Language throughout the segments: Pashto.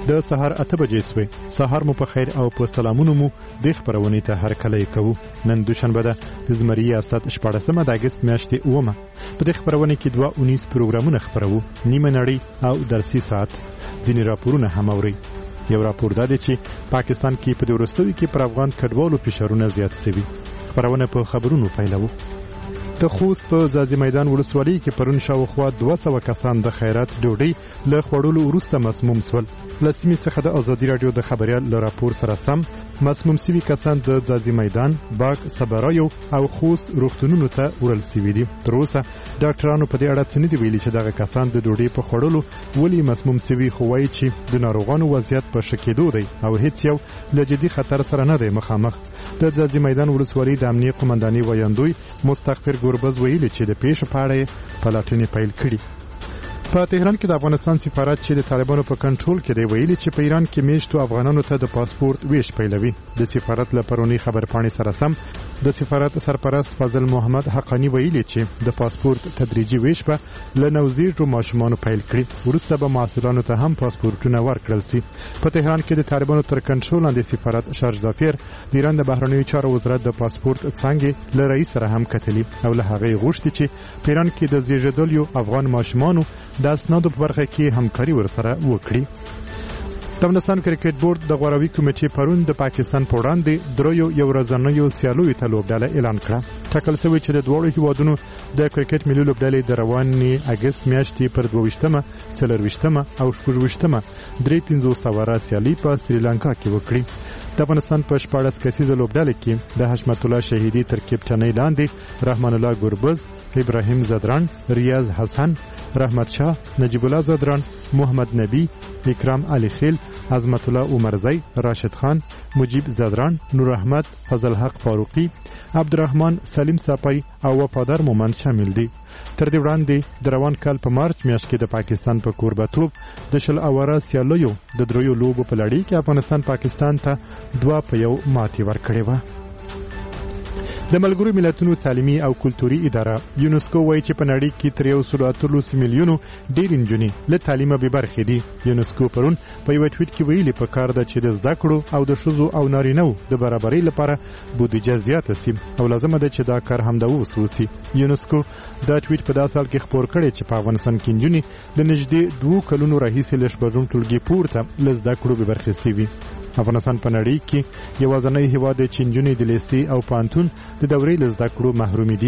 د سهار 8 بجې سوې. سهار مو په خیر او په سلامونو مو د خبرونې ته هرکلی کوو. نن دوشنبه ده د زمري ریاست 14 د اگست میاشتې 9. په دې خبرونه کې 2 پروګرامونه خبرو، نیمه نړۍ او درسي ساعت. ځینې راپورونه هم اوري. یو راپور دا دی چې پاکستان کې په وروستیو کې پر افغان کډوالو فشارونه زیات شوي. خبرونه په خبرونو پیلو. د خوست په ځاځي میدان ولسوالۍ کې پرون شاوخوا 200 کسان د خیرات ډوډۍ له خوړلو وروسته مسموم شول. له سیمې څخه د ازادي راډیو د خبريال له راپور سره سم مسموم شوي کسان د ځاځي میدان، باغ، صبرایو او خوست روغتونونو ته وړل شوي دي. تر اوسه ډاکټرانو په دې اړه څه نه دي ویلي چې دغه کسان د ډوډۍ په خوړلو ولې مسموم شوي، خو وایي چې د ناروغانو وضعیت په ښه کېدو دی او هیڅ یو له جدي خطر سره نه دی مخامخ. د ځاځي میدان ولسوالۍ د امنیه قومندانۍ ویاندوی مستغفر ګوربز ویلي چې د پیښې په اړه پلټنې پیل کړي. په تهران کې د افغانستان سفارت چې د طالبانو په کنټرول کې دی ویلي چې په ایران کې میشتو افغانانو ته د پاسپورت ویش پیلوي. د سفارت له پرونی خبرپاڼې سره سم د سفارت سرپرست فضل محمد حقانی ویلي چې د پاسپورت تدریجي ویش به له نوزیږو ماشومانو پیل کړي. وروسته به محصلانو ته هم پاسپورتونه ورکړل شي. په تهران کې د طالبانو تر کنټرول لاندې سفارت شارج دافیر د ایران د بهرنیو چارو وزارت د پاسپورت څنګه له رئیس سره هم کتلی او له هغه غوښتي چې په ایران کې د زیږیدلو افغان ماشومانو د اسنادو په برخه کې همکاري ورسره وکړي. د افغانستان کرکټ بورډ د غوراوي کمیټې پرون د پاکستان په وړاندې دریو یو ورځنیو سیالیو ته لوبډله اعلان کړه. ټاکل شوی چې د دوه هیوادونو د کرکټ ملي لوبډلې د روانې اگست میاشتې پر 22مه، 24مه او 26مه 350 سیالي په سریلانکا کې وکړي. د افغانستان په 14 کسیزه لوبډله کې د حشمت الله شهیدی تر کپټنۍ لاندې رحمان الله ګوربز، ابراهیم زدران، ریاض حسن، رحمت شاه، نجیب الله زدران، محمد نبی، اکرام علی خیل، عظمت الله عمرزی، راشد خان، مجیب زدران، نور احمد، فضل حق فاروقی، عبدالرحمن سلیم صافی او وفادار مومند شامل دي. تر دې وړاندې د روان کال په مارچ میاشت کې د پاکستان په کوربتوب د شل اواره سیالیو د دریو لوبو په لړۍ کې افغانستان پاکستان ته 2-1 ماتې ورکړې و. د ملګرو ملتونو تعلیمي او کلتوري اداره یونسکو وایي چې په نړۍ کې تر 130 میلیونو ډېر نجونې له تعلیمه بې برخې دي. یونسکو پرون په یو ټویټ کې ویلي پکار ده چې د زده کړو او د ښځو او نارینه‌و د برابرۍ لپاره بودیجه زیاته شي او لازمه ده چې دا کار همداوس وشي. یونسکو دا ټویټ په داسې حال کې خپور کړی چې په افغانستان کې نجونې د نږدې 2 کلونو راهیسې له شپږم ټولګي پورته له زده کړو بې برخې شوي. افغانستان په نړۍ کې یوازینی هیواد دی چې نجونې د لیسې او پوهنتون د دورې له زده کړو محروم دي.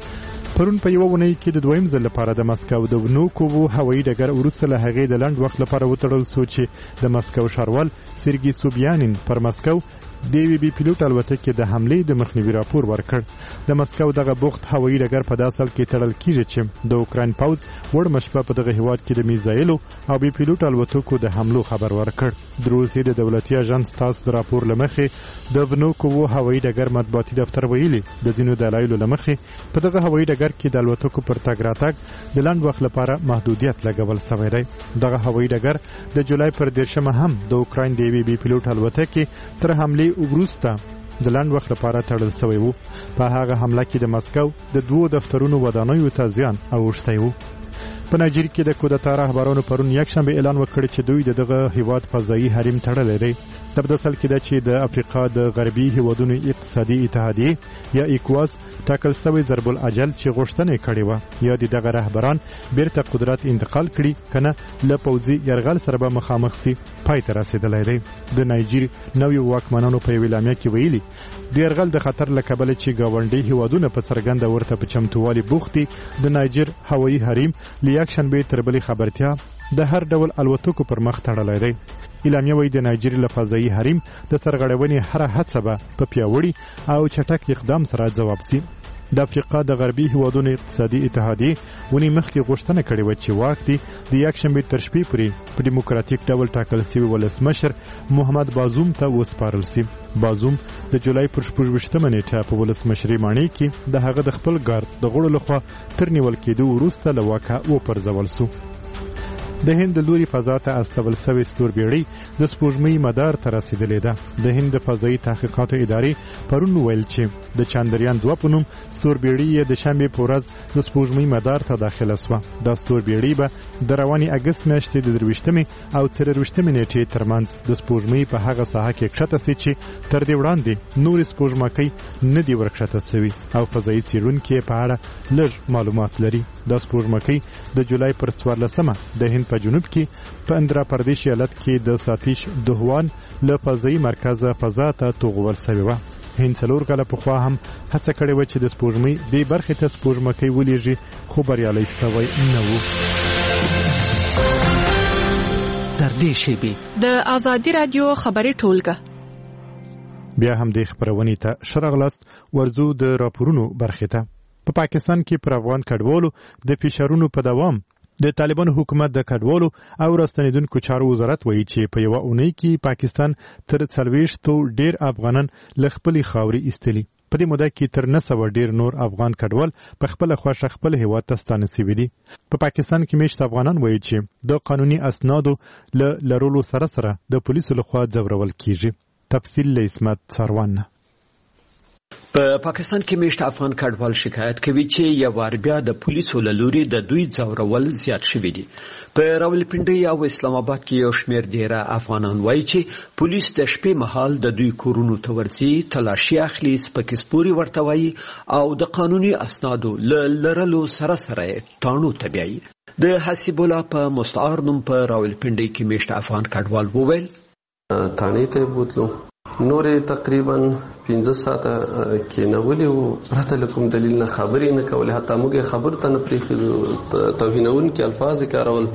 پرون په یوه اونۍ کې د دویم ځل لپاره د مسکو د ونوکوو هوایي ډګر وروسته له هغې د لنډ وخت لپاره وتړل شو چې د مسکو ښاروال سرګي سوبیانین پر مسکو د وی بي پیلوټ الوتکې د حملې د مخنیوي راپور ورکړ. د مسکو دغه بوخت هوایي ډګر په داسې حال کې تړل کیږي چې د اوکراین پوځ وړمه شپه په دغه هیواد کې د میزایلو او بي پیلوټ الوتکو د حملو خبر ورکړ. د روسیې د دولتي اژانس تاس د راپور لمخې د ونوکوو هوایي ډګر مطبوعاتي دفتر ویلي د ځینو دلایلو لمخې په دغه هوایي ډګر کې د الوتکو پر تګ راتګ د لنډ وخت لپاره محدودیت لګول شوی دی. دغه هوایي ډګر د جولای پر 10مه هم د اوکراین د وی بي پیلوټ الوتکې تر حملې وروسته د لنډ وخت لپاره تړل شوی وو. په هغه حمله کې د مسکو د 2 دفترونو ودانیو ته زیان اوښتی وو. په نایجیریا کې د کودتا رهبرانو پرون یکشنبه اعلان وکړ چې دوی دغه هیواد فضایي حریم تړلی دی. د بدسل کې د چې د افریقا د غربي هیوادونو اقتصادي اتحادیه یا ایکواس ټاکل شوی ضرب الاجل چې غوښتنه کړې و یا دغه رهبران بیرته قدرت انتقال کړي کنه له پوځي یرغل سره به مخامخ شي پای ته رسیدلی دی. د نایجیریا نویو واکمنانو په ویلامه کې ویلي د یرغل د خطر له کبله چې گاونډي هیوادونه په څرګنده ورته په چمتووالي بوختي د نایجر هوایي حریم لیاکشنبه تر بلې خبرتیا د هر ډول الوتکو پر مخ تړلی دی. اعلامیه وایي د نایجیریا له فضایي حریم د سرغړونې هره هڅه به په پیاوړي او چټک اقدام سره ځواب شي. د افریقا د غربي هیوادونو اقتصادي اتحادیه ونی مخکې غوښتنه کړې و چې واک دی د یکشنبه تر شپې پورې په دیموکراتیک ډول ټاکل شوی ولسمشر محمد بازوم ته وسپارل شي. بازوم د جولای پر 28مه نیټه په ولسمشرۍ ماڼۍ کې د هغه د خپل ګارد د غړو لخوا تر نیول کېدو وروسته له واکه وپرځول شو. د هند لوري فضا ته استول شوې ستوربیړۍ د سپوږمۍ مدار ته رسیدلې ده. د هند فضایي تحقیقاتو ادارې پرون ویل چې د چاندریان 2 په نوم ستوربیړۍ د شنبه په ورځ د سپوږمۍ مدار ته داخله شوه. دا ستوربیړۍ به د رواني اگست میاشتې د 23 او 23 نیټې ترمنځ د سپوږمۍ په هغه ساحه کې کښته سي چې تر دې وړاندې نور سپوږمکۍ نه دی ورکښته شوي او فضایي څېړونکي په اړه لږ معلومات لري. د سپوږمکۍ د جولای پر 14مه د هند په جنوب کې په اندرا پردیش ایالت کې د ساتیش دوهوان له فضایي مرکز فضا ته توغول شوې وه. هند 4 کاله پخوا هم هڅه کړې وه چې د سپوږمۍ دې برخې ته سپوږمکۍ ولېږي خو بریالی شوی نه و. تر دې شیبې د آزادي رادیو خبري ټولګه بیا هم د خبرونې ته شرغلاست ورزو د راپورونو برخې ته. په پاکستان کې پر افغان کډوالو د فشارونو په دوام د طالبان حکومت د کډوالو او راستنیدونکو چارو وزارت وایي چې په یو اونۍ کې پاکستان تر 40 ډیر افغانان له خپلې خاورې ایستلي. په دې موده کې تر 900 ډیر نور افغان کډوال په خپل خوښه خپل هیواد ته ستانه شوي دي. په پاکستان کې میشت افغانان وایي چې د قانوني اسنادو له لرلو سره د پولیسو لخوا ځورول کیږي. تفصیل له اسمت سروان. په پاکستان کې میشت افغان کډوال شکایت کوي چې یو وار بیا د پولیسو له لوري د دوی ځورول زیات شوي دي. په راولپنډي او اسلام آباد کې یو شمېر ډیره افغانان وایي چې پولیس د شپې مهال د دوی کورونو ته ورځي، تلاشي اخلي، سپکې سپوري ورته وایي او د قانوني اسنادو له لرلو سره ټاڼو ته بیایي. د حسیب الله په مستعار نوم په راولپنډي کې میشت افغان کډوال وویل تانی ته بوتلو نورې تقریبا 15 ساعته کېنولې وو، پرته له کوم دلیل نه خبرې نه کولې، حتی موږ خبر ته نه پرېښودو، توهینونکي الفاظ یې کارول،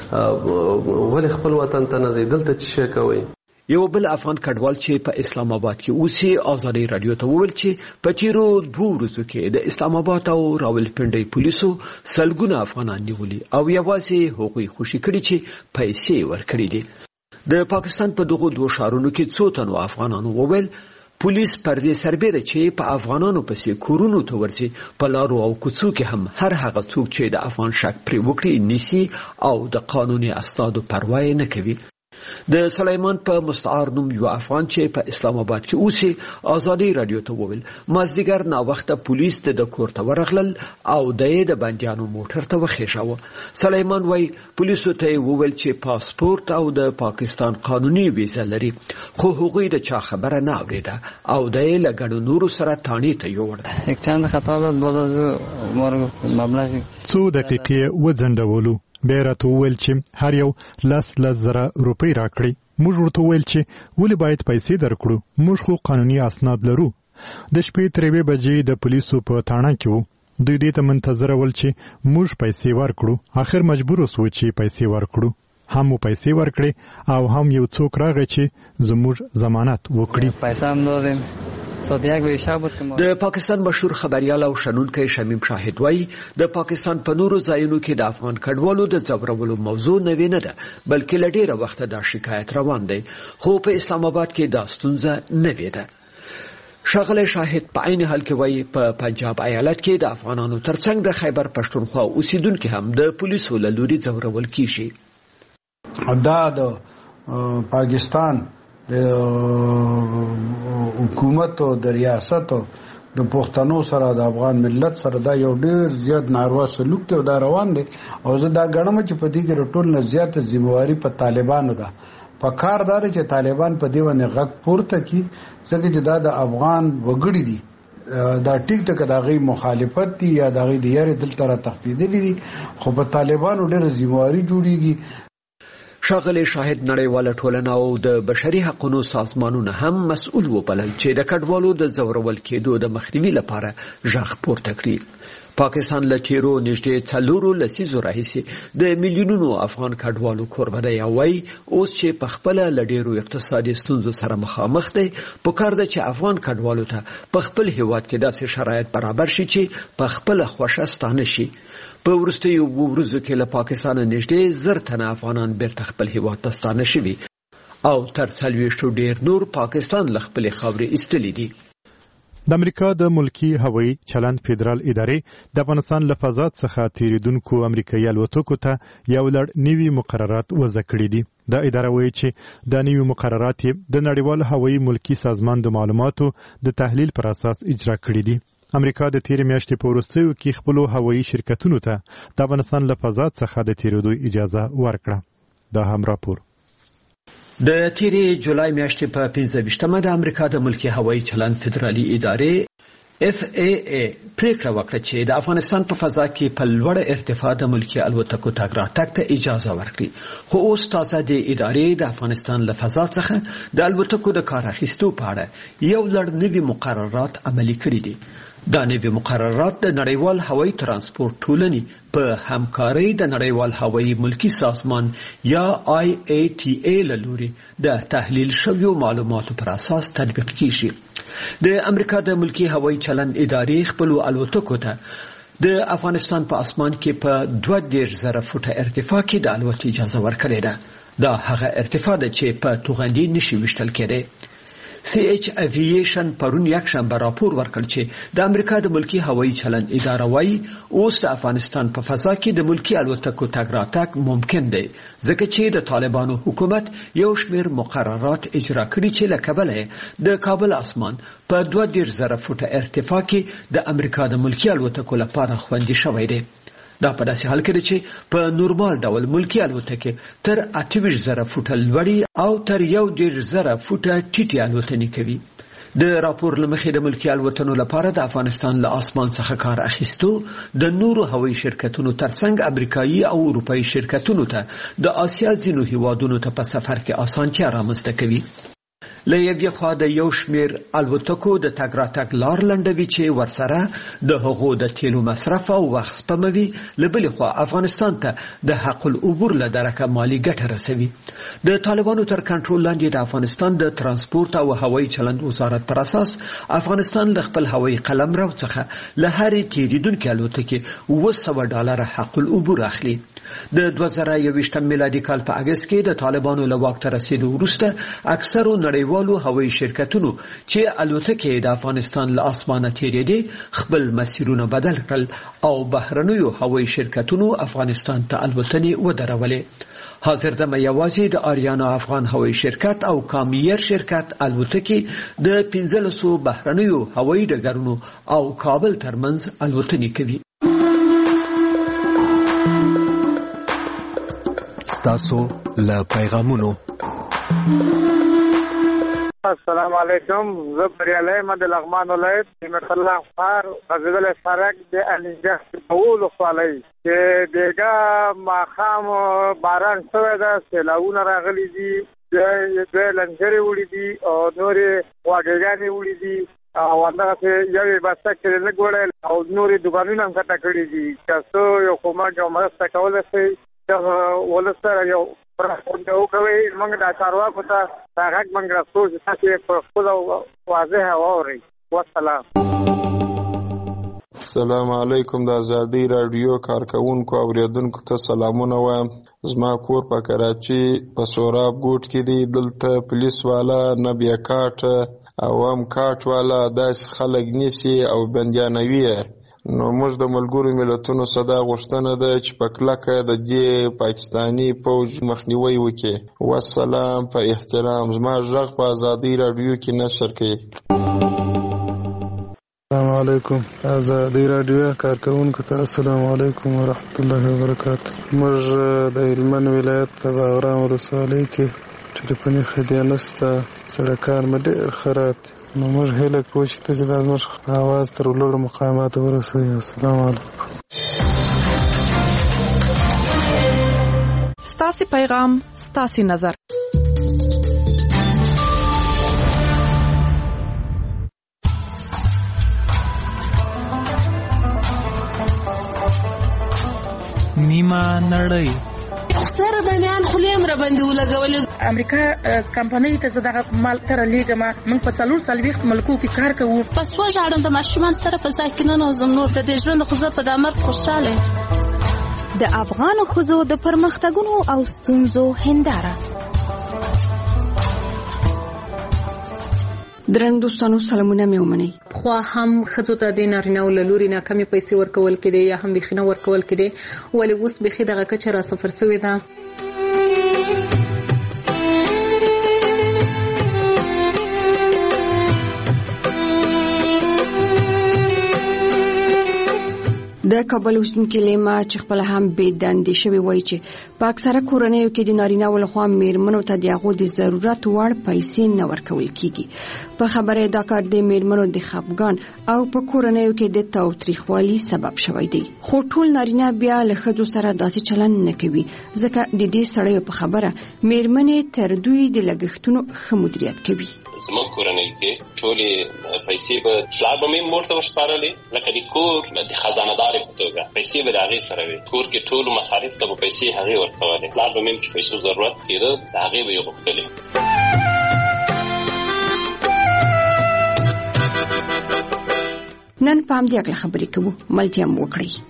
ولې خپل وطن ته نه ځئ، دلته څه شی کوئ. یو بل افغان کډوال چې په اسلام آباد کې اوسي آزادي رادیو ته وویل چې په تیرو 2 ورځو کې د اسلام آباد او راولپنډي پولیسو سلګونه افغانان نیولي او یوازې هغوی خوشي کړي چې پیسې ورکړي دي. د پاکستان په دغه 2 ښارونو کې څو تنو افغانانو وویل پولیس پر دې سربېره چې په افغانانو پسې کورونو ته ورځي، په لارو او کوڅو کې هم هر هغه څوک چې د افغان شک پرې وکړي نیسي او د قانوني اسنادو پروا نه کوي. د سلیمان په مستعار نوم یو افغان چې په اسلام آباد کې اوسي آزادي رادیو ته وویل مازدیګر ناوخته پولیس د کور ته ورغلل او د بندیانو موټر ته وخېژاوه. سلیمان وایي پولیسو ته وویل چې پاسپورت او د پاکستان قانوني ویزه لري، خو هغوی د چا خبره نه اوریده او د له ګڼو نورو سره تانې ته یوړل. یک چند خطا داد باز مبلغ څو دقیقې وځنډولو. بیا راته وویل چې هر یو 10,000 روپۍ راکړي. موږ ورته وویل چې ولې باید پیسې درکړو، موږ خو قانوني اسناد لرو. د شپې 3 بجې د پولیسو په تاڼه کې وو. دوی دې ته منتظر ول چې موږ پیسې ورکړو. آخر مجبور وسو چې پیسې ورکړو. هم پیسې ورکړي او هم یو څوک راغی چې زموږ ضمانت وکړي. پیسې هم دادیم. د پاکستان مشهور خبريال او شنونکی شمیم شاهد وایي د پاکستان په نورو ځایونو کې د افغان کډوالو د ځورولو موضوع نوې نه ده، بلکې له ډېره وخته دا شکایت روان دی، خو په اسلام آباد کې دا ستونزه نوې ده. ښاغلی شاهد په عین حال کې وایي په پنجاب ایالت کې د افغانانو ترڅنګ د خیبر پښتونخوا اوسیدونکي هم د پولیسو له لوري ځورول کیږي. دا د پاکستان د حکومت او د ریاست او د پښتنو سره د افغان ملت سره دا یو ډیر زیات ناروا سلوک ته دا روان دي او زه دا غنم چې په دې کې ټول نه زیات ذمہواری په طالبانو ده. په کار دار چې طالبان په دې باندې غږ پورته کی ځکه چې دا د افغان وګړي دي، دا ټیک ټک دا غي مخالفت دي یا دا غي د یاري دلته را تخفیدلی دي، خو په طالبانو ډیر ذمہواری جوړیږي. ښاغلی شاهد نړیواله ټولنه او د بشري حقوقو سازمانونه هم مسؤل وبلل چې د کډوالو د ځورول کېدو د مخنیوي لپاره غږ پورته کړي. پاکستان له تیرو نږدې 4 لسیزو راهیسې د میلیونونو افغان کډوالو کوربه دی او وایي اوس چې په خپل له ډیرو اقتصادي ستونزو سره مخامخ دی، پکار ده چې افغان کډوالو ته په خپل هیواد کې داسې شرایط برابر شي چې په خپل خوښه ستانه شي. په وروستیو ورځو کې له پاکستان نږدې 1000 تنه افغانان بیرته خپل هیواد ته ستانه شوي او تر 40 ډیر نور پاکستان له خپل خاورې ایستلي دي. د امریکا د ملکی هوایي چلند فدرال ادارې د افغانستان له فضا څخه تیریدونکو امریکایي الوتکو ته یو لړ نوي مقررات وضع کړي دي. دا اداره وایي چې د نوي مقررات د نړیوال هوایي ملکی سازمان د معلوماتو د تحلیل پر اساس اجرا کړي دي. امریکا د تیر میاشتې په وروستیو کې خپل هوایي شرکتونو ته د افغانستان له فضا څخه د تیریدو اجازه ورکړه. دا هم راپور. د تیرې جولای میاشتې په 15مه د امریکا د ملکی هوایي چلند فدرالي ادارې FAA پریکړه وکړه چې د افغانستان په فضا کې په لوړ ارتفاع د ملکی الوتکو تګ راتګ ته اجازه ورکړي. خو اوس تازه د ادارې د افغانستان له فضا څخه د الوتکو د کار اخیستو په اړه یو لړ نوي مقررات عملي کړي دي. دا نوي مقررات د نړیوال هوایي ترانسپورت ټولنې په همکارۍ د نړیوال هوایي ملکی سازمان یا IATA له لوري د تحلیل شویو معلوماتو پر اساس تطبیق کیږي. د امریکا د ملکی هوایي چلند ادارې خپل الوتکو ته د افغانستان په اسمان کې په 22,000 فوټه ارتفاع کې د الوت اجازه ورکړې ده. دا هغه ارتفاع ده چې په توغندي نشي وشتل کېدی. CH Aviation پرون یکشنبه راپور ورکړ چې د امریکا د ملکی هوایي چلند اداره وايي اوس د افغانستان په فضا کې د ملکی الوتکو تګ راتګ ممکن دی ځکه چې د طالبانو حکومت یو شمېر مقررات اجرا کړي چې له کبله د کابل اسمان په 22,000 فوټه ارتفاع کې د امریکا د ملکی الوتکو لپاره خوندي شوی دی. دا په داسې حال کې چې په نورمال ډول ملکی الوتکې تر 28,000 فوټه لوړي او تر 1,000 فوټه ټیټي الوتنې کوي. د راپور لمخې د ملکی الوتنو لپاره د افغانستان له اسمان څخه کار اخیستو د نورو هوایي شرکتونو ترڅنګ امریکایي او اروپایي شرکتونو ته د آسیا ځینو هیوادونو ته په سفر کې اسانتیا رامنځته کوي. له یوې خوا د یو شمېر الوتکو د تګ راتګ لار لنډوي چې ورسره د هغو د تیلو مصرف او وخت سپموي. له بلې خوا افغانستان ته د حق العبور له درکه مالي ګټه رسوي. د طالبانو تر کنټرول لاندې د افغانستان د ترانسپورت او هوایي چلند وزارت پر اساس افغانستان له خپل هوایي قلمرو څخه له هرې تیریدونکې الوتکې $200 حق العبور اخلي. د 2021 میلادي کال په اگست کې د طالبانو له واک ته رسیدو وروسته اکثرو نړیوالو هوایي شرکتونو چې الوتکې د افغانستان له اسمانه تیریدې خپل مسیرونه بدل کړل او بهرنیو هوایي شرکتونو افغانستان ته الوتنې ودرولې. حاضر دمه یوازې د آریانا افغان هوایي شرکت او کامیر شرکت الوتکې د 1500 بهرنیو هوایي ډګرونو او کابل ترمنځ الوتنې کوي. تاسو له پیغامونو. السلام علیکم. زه بریالی یم د لغمان ولایت نعمت الله خار غزل فرق د الینجه په خولای چې دغه ماخام باران شوی ده، سیلاونه راغلي دي، د لنجرې وړي دي او نورې واګېګانې وړي دي او همدغسې یوې بسته کې لږ وړی او نورې دوکانونه هم کټه کړي دي. که څه یو کومک او مرسته کولی شئ ولس سره یو پرخونده وکوئ، موږ دا چارواکو ته دا غږ موږ رسو چې تاسې په خپله واضحه واورئ. والسلام. السلام علیکم. د ازادي راډیو کارکونکو اوریدونکو ته سلامونه وایم. زما کور په کراچي په سوراب ګوټ کې دی. دلته پولیس والا نه بیا کاټ او هم کاټ والا داسې خلک نیسي او بندیانوي. نو موږ د ملګرو ملتونو صدا غوښتنه ده چې په کلکه د دې پاکستاني پوج مخنیوي وکړي. والسلام. په احترام زما غږ په ازادي راډیو کې نشر کړي. السلام علیکم. ازادي راډیو کارکونکو ته السلام علیکم ورحمت الله وبرکاته. موږ د هلمند ولایت د باغرام ولسوالۍ کې ټلیفوني خدمات نشته، سړکان مې ډېر خراب دي. نو موږ هیله کوو چې تاسې دا زموږ اواز تر لوړو مقاماتو ورسوئ. السلام علیکم. ستاسې پیغام ستاسې نظر. نیمه نړۍ سره د میان خلیم را باندې ولګول. امریکا کمپنۍ ته زداغه مال تر لیګما موږ په 4 ملکو کې کار کوو. پس وژاړم د ماشومان سره په ځکه نه زم نور د ژوند خو په د امر خوشاله. د افغان خزو د پرمختګونو او ستونزو هنداره. درنګ دوستانو سلامونه مې ومنئ. خو هم ښځو ته د نارینه‌و له لوري نه کمې پیسې ورکول کېدې یا هم بیخي نه ورکول کېدې، ولې اوس بیخي دغه کچه را صفر شوې ده. د کابل اوسیدونکي لیما چې خپل هم بې دندې شوی وایي چې په اکثره کورنیو کې د نارینه‌و لخوا میرمنو ته د هغو د ضرورت وړ پیسې نه ورکول کیږي. په خبره دا کار د میرمنو د خپګان او په کورنیو کې د تاوتریخوالي سبب شوی دی. خو ټول نارینه بیا له ښځو سره داسې چلند نه کوي، ځکه د دې سړیو په خبره میرمنې تر دوی د لګښتونو ښه مدیریت کوي. زموږ کورنۍ کې ټولې پیسې به پلار به مې مور ته ورسپارلې، لکه د کور د خزانه‌دارې په توګه پیسې به د هغې سره وي. کور کې ټولو مصارف ته به پیسې هغې ورکولې. پلار به مې چې پیسو ضرورت کېده د هغې به یې غوښتلې. نن په همدې اړه خبرې کوو، ملتیا مو وکړئ.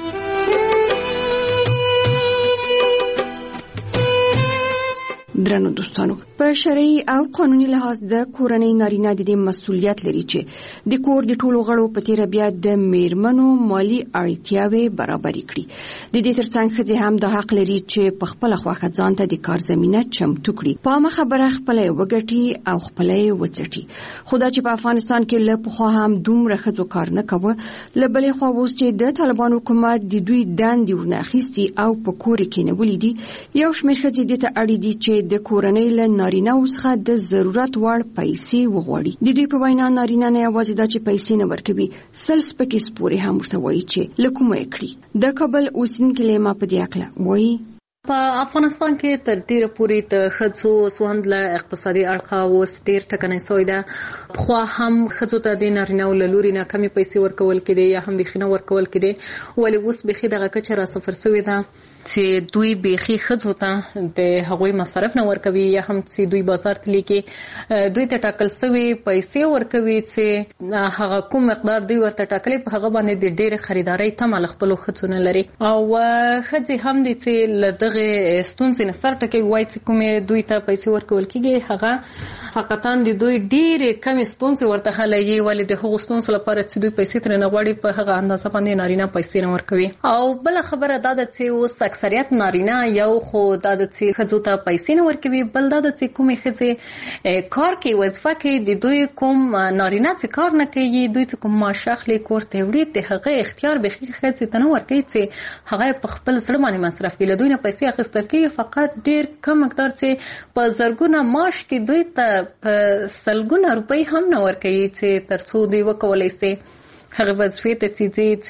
درنو دوستانو، په شرعي او قانوني لحاظ د کورنۍ نارینه د دې مسؤلیت لري چې د کور د ټولو غړو په تیر بیا د میرمنو مالی اړتیاوې برابر کړي. د دې ترڅنګ ښځې هم د حق لري چې په خپل خوښه ځان ته د کار زمينه چمتو کړي، په عامه خبره خپل وګټي او خپل وڅټي. خدا چې په افغانستان کې له پخوا هم دومره ښځو کار نه کوي، له بلې خوا اوس چې د طالبان حکومت د دوی دندې ورنه اخیستي او په کور کې نیولې دي، یو شمېر ښځې دې ته اړ دي چې د کورنۍ له نارینه‌و څخه د ضرورت وړ پیسې وغواړي. د دوی په وینا نارینه نه یوازې دا چې پیسې نه ورکوي، سل سپکې سپورې هم ورته وایي چې له کومه یې کړي. د کابل اوسیدونکي لیما په دې اړه وایي په افغانستان کې تر ډیره پورې د ښځو سوند له اقتصادي اړخه اوس ډیر ټکنی شوی ده. خو هم ښځو ته د نارینه‌و له لوري نه کمې پیسې ورکول کېدې یا هم بیخي نه ورکول کېدې، ولې اوس بیخي دغه کچه را صفر شوې ده چې دوی بیخي ښځو ته د هغوی مصارف نه ورکوي یا هم چې دوی بازار ته لیکي دوی ته ټاکل شوي پیسې ورکوي چې هغه کوم مقدار دوی ورته ټاکلي په هغه باندې د ډېرې خریدارۍ تمه له خپلو ښځو نه لري. او ښځې هم دي چې له دغې ستونزې نه سر ټکوي، وایي چې کومې دوی ته پیسې ورکول کېږي هغه حقیقتا د دوی ډېرې کمې ستونزې ورته حلوي، ولې د هغو ستونزو لپاره چې دوی پیسې ترې نه غواړي په هغه اندازه باندې نارینه پیسې نه ورکوي. او بله خبره دا ده چې اوس اکثریت نارینه یو خو دا د چې ښځو ته پیسې نه ورکوي، بل دا د چې کومې ښځې کار کوي وظیفه کوي، د دوی کوم نارینه چې کار نه کوي، دوی چې کوم معاش اخلي کور ته وړي، د هغه اختیار بیخي ښځې ته نه ورکوي چې هغه په خپل زړه باندې مصرف کړي. له دوی نه پیسې اخیستل کېږي، فقط ډېر کم مقدار چې په زرګونه معاش کې دوی ته په سلګونه روپۍ هم نه ورکوي چې تر څو دوی وکولی شي هغه وظیفې ته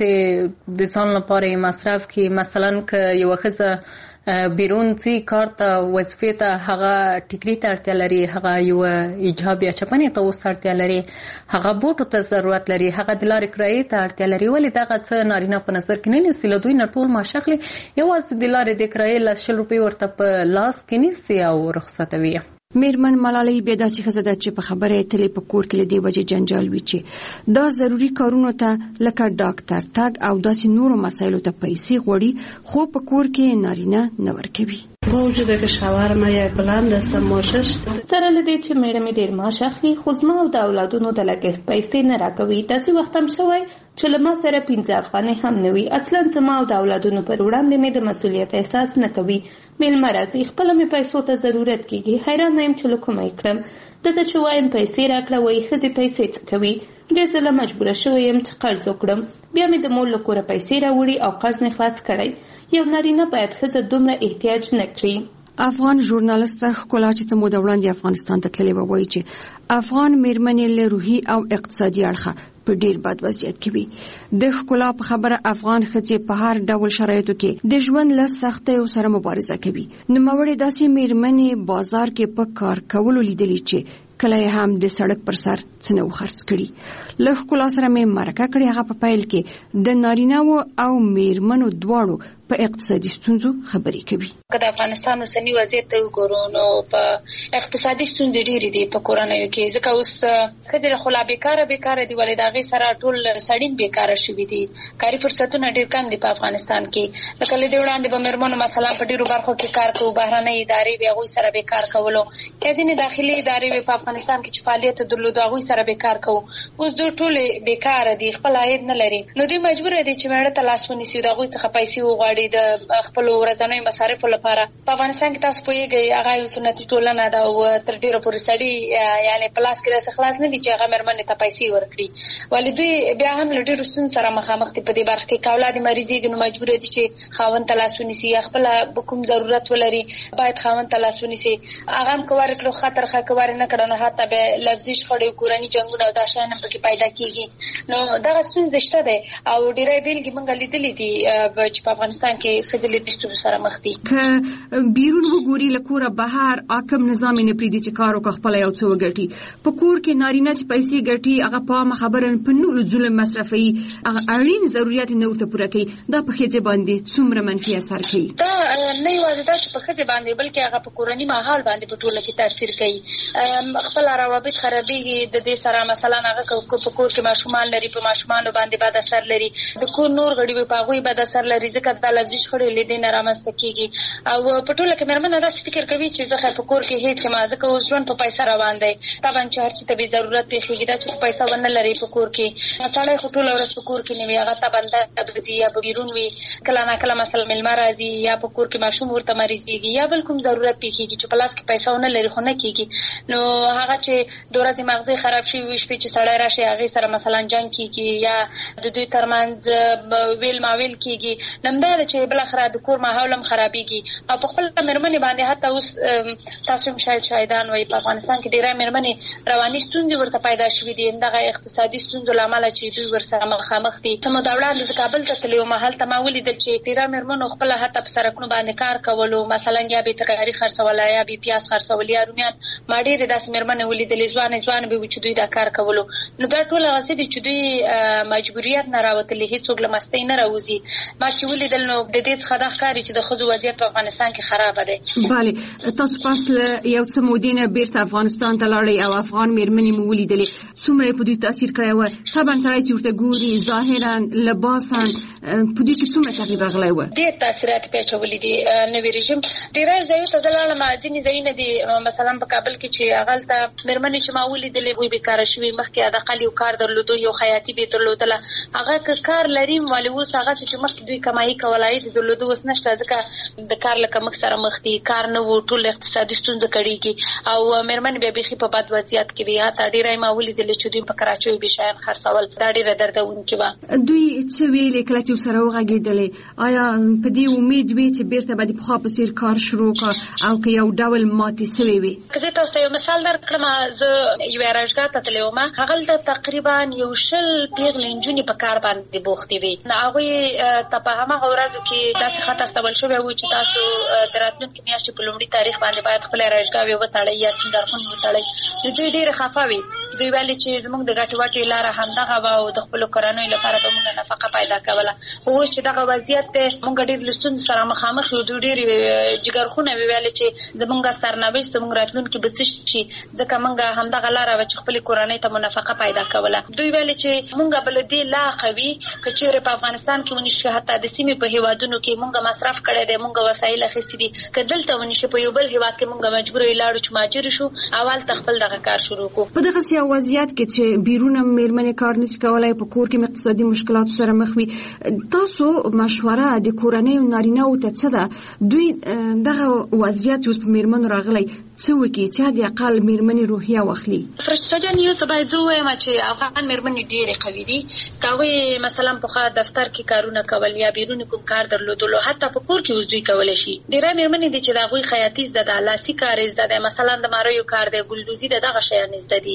چې د ځان لپاره مصرف کړي. مثلا که یوه ښځه بیرون ځي کار ته وظیفې ته، هغه ټیکري ته اړتیا لري، هغه یوه ایجاب یا چپنې ته اوس اړتیا لري، هغه بوټو ته ضرورت لري، هغه د لارې کرایې ته اړتیا لري، ولې دغه څه نارینه په نظر کې نه نیسي. له دوی نه ټول معاش اخلي، یوازې د لارې د کرایې 100 روپۍ ورته په لاس کې نیسي او رخصتوي. میرمن ملالۍ بیا داسې ښځه ده چې په خبره یې تلې په کور کې له دې وجې جنجال وي چې دا ضروري کارونو ته لکه ډاکټر تګ او داسې نورو مسایلو ته پیسې غواړي، خو په کور کې نارینه نه ورکوي. با وجود که شوهر ما یک بلند است معاشش سره لدی چې میرمن ډیر معاش اخلي، خو زما او د اولادونو د لګښت پیسې نه راکوي. داسې وخت هم شوی چې له ما سره 15 افغانۍ هم نه وي. اصلا زما او د اولادونو پر وړاندې مې د مسؤلیت احساس نه کوي. میلمه راځي، خپله مې پیسو ته ضرورت کېږي، حیرانه یم چې له کومه یې کړم. دته چې وایم پیسې راکړه، وایي ښځې پیسې څه کوي. ډېر ځله مجبوره شوی یم چې قرض وکړم، بیا مې د مور له کوره پیسې راوړي او قرض مې خلاص کړی. یو نارینه باید ښځه دومره احتیاج نه کړي. افغان ژورنالست ښکلا چې څه موده وړاندې افغانستان ته تللې وه، وایي چې افغان میرمنې له روحي او اقتصادي اړخه په ډیر بد وضعیت کې وي. د ښکلا په خبره افغان ښځې په هر ډول شرایطو کې د ژوند له سختیو سره مبارزه کوي. نوموړې داسې میرمنې بازار کې په کار کولو لیدلي چې کله هم د سړک پر سر څنه وخرڅ کړي. له ښکلا سره مې مرکه کړې، هغه په پیل کې د نارینه‌و او میرمنو دواړو په اقتصادي ستونزو خبرې کوي. که د افغانستان اوسنی وضعیت ته وګورو نو په اقتصادي ستونزې ډېرې دي په کورنیو کې، ځکه اوس ښځې خو لا بیکاره دي، ولې د هغې سره ټول سړي بیکاره شوي دي. کاري فرصتونه ډېر کم دي په افغانستان کې. لکه له دې وړاندې به مېرمنو مثلا په ډېرو برخو کې کار کوو، بهرنۍ ادارې به هغوی سره بیکار کولو، یا ځینې داخلي ادارې به په افغانستان کې چې فعالیت درلود هغوی سره بیکار کوو. اوس دوی ټولې بیکاره دي، خپل عاید نه لري، نو دوی مجبوره دي چې مېړه ته لاس ونیسي، د هغوی څخه پیسې وغواړي د خپلو ورځنیو مصارفو لپاره. په افغانستان کې تاسو پوهېږئ هغه یو سنتي ټولنه ده او تر ډېره پورې سړي یعنې په لاس کې داسې خلاص نه دي چې هغه مېرمنې ته پیسې ورکړي. ولې دوی بیا هم له ډېرو ستونزو سره مخامخ دي په دې برخه کې. که اولاد یې مریضېږي نو مجبوره دي چې خاوند ته لاس ونیسي، یا خپله به کوم ضرورت ولري باید خاوند ته لاس ونیسي. هغه هم که ورکړو ښه ترخه، که ور نه کړه نو حتی به لفظي شخړې، کورني جنګونه او دا شیان هم پکې پیدا کېږي. نو دغه ستونزې شته دی او ډېری بېلګې موږ لیدلې دي چې په افغانستان کې ښځې له دې ستونزو سره مخ دي. که بیرون وګوري له کوره بهر حاکم نظام یې نه پرېږدي چې کار وکړه خپله یو څه وګټي. په کور کې نارینه چې پیسې ګټي هغه په عامه خبره په نورو ظلم مصرفوي، هغه اړین ضرورت نه ورته پوره کوي. دا په ښځې باندې څومره منفي اثر کوي؟ دا نه یوازې دا چې په ښځې باندې بلکې هغه په کورني ماحول باندې په ټوله کې تاثیر کوي. خپل روابط خرابېږي د دې سره. مثلا هغه په کور کې ماشومان لري، په ماشومانو باندې بد اثر لري. د کور نور غړي په هغوی بد اثر لري، ځکه دا لفظي شخړې له دې نه رامنځته کېږي. او په ټوله کې مېرمنه داسې فکر کوي چې زه خیر په کور کې هېڅ یم، ځکه اوس ژوند په پیسه روان دی. طبعا چې هر چي ته بې ضرورت پېښېږي، دا چې پیسه ونه لري په کور کې، سړی خو ټوله ورځ په کور کې نه وي، هغه طبعا به ځي یا به بیرون وي. کله ناکله مثلا مېلمه راځي یا په کور کې ماشوم ورته مریضېږي یا بل کوم ضرورت پېښېږي چې په لاس کې پیسه ونه لري، خو نه کېږي. نو هغه چې د ورځې مغزې خراب شوي وي، شپې چې سړی راشي هغې سره مثلا جنګ کېږي یا د دوی ترمنځ ویل ماویل کېږي. نو همدا ده چې بالاخره د کور ماحول هم خرابېږي. او په خپله مېرمنې باندې حتی اوس تاسو هم شاهدان وایي په افغانستان کې ډېری مېرمنې رواني ستونزې ورته پیدا شوي دي، همدغه اقتصادي ستونزو له امله چې دوی ورسره مخامخ دي. څه موده وړاندې زه کابل ته تللې وم، هلته ما ولیدل چې ډېری مېرمنو خپله حتی په سړکونو باندې کار کولو، مثلا یا به ترکاري خرڅوله یا به پیاز خرڅول یا رومیان. ما ډېرې داسې مېرمنې ولیدلې ځوانې به وي چې دوی دا کار کولو. نو دا ټول هغه څه دي چې دوی مجبوریت نه راوتلي، هېڅوک له مستۍ نه راوځي. ما چې ولیدل نو د دې څخه دا ښکاري چې د ښځو وضعیت په افغانستان کې خرابه دی. بله، تاسو پس له یو څه مودې نه بیرته افغانستان ته لاړئ او افغان مېرمنې مو ولیدلې، څومره یې په دوی تاثیر کړی و؟ طبعا سړی چې ورته ګوري ظاهرا لباسا په دوی کې څومره تغییر راغلی و؟ ډېر تاثیرات یې پیچولي دي. نوي رژیم ډېری ځایو ته زه لاړم، ځینې ځایونه دي مثلا په کابل کې چې هغلته مېرمنې چې ما ولیدلې وی بېکاره شوي، مخکې حداقل یو کار درلودو، یو خیاطي به یې درلودله. هغه که کار لري ولې اوس هغه چې مخکې دوی کمایي کوله عاید یې درلوده اوس نشته، ځکه د کار له کمښت سره مخ دي، کار نه و، ټول اقتصادي ستونزه کړېږي او مېرمنې بیا بیخي په بد وضعیت کې دي. حتی ډېری ما ولیدلې چې دوی په کراچیو به شیان خرڅول، دا ډېره دردونکې وه. دوی څه ویلې کله چې ورسره وغږېدلې؟ آیا په دې امید وې چې بیرته به د پخوا په څېر کار شروع کړه او که یو ډول ماتې سوې وې؟ که زه تاسو ته یو مثال درکړم، زه یوې اراژګاه ته تللې وم، هغلته تقریبا 100 پیغلې نجونې په کار باندې بوختې وې. هغوی ته په هماغه ورځو کې داسې خط استول شوی و چې تاسو د راتلونکې میاشتې په لومړي تاریخ باندې باید خپله اراژګاوې وتړئ یا سینګارخون وتړئ. نو دوی ډېرې خفه وې. دوی ویلې چې زموږ د ګټې وټې لاره همدغه وه او د خپلو کورنیو لپاره به موږ نفقه پیدا کوله. خو اوس چې دغه وضعیت دی، موږ ډېر له ستونزو سره مخامخ یو. دوی ډېرې جګرخونه ویلې چې زموږ سرنوشت، زموږ راتلونکي به څه شي، ځکه موږ همدغه لاره وه چې خپلې کورنۍ ته مو نفقه پیدا کوله. دوی ویلې چې موږ به له دې لا قوي که چېرې په افغانستان کې ونشي، حتی د سیمې په هېوادونو کې موږ مصرف کړی دی، موږ وسایل اخیستي دي، که دلته ونشي په یو بل هېواد کې موږ مجبوره یې لاړو چې مهاجر شو او هلته خپل دغه کار شروع کړو. په دغسې یو وضعیت کې چې بیرونه مېرمنې کار نشي کولی، په کور کې اقتصادي مشکلاتو سره مخ وي، تاسو مشوره د کورنیو نارینه‌وو ته څه ده؟ دوی دغه وضعیت چې اوس په مېرمنو راغلی څه وکړي چې حد اقل مېرمنې روحیه واخلي؟ فرشته جان، یو څه باید زه ووایم چې افغان مېرمنې ډېرې قوي دي. که هغوی مثلا پخوا دفتر کې کارونه کول یا بیرون کوم کار درلودلو، حتی په کور کې اوس دوی کولی شي. ډېری مېرمنې دي چې د هغوی خیاطي زده ده، لاسي کار یې زده دی، مثلا د ماریو کار دی، ګلدوزي ده، دغه شیان یې زده دي. که سړی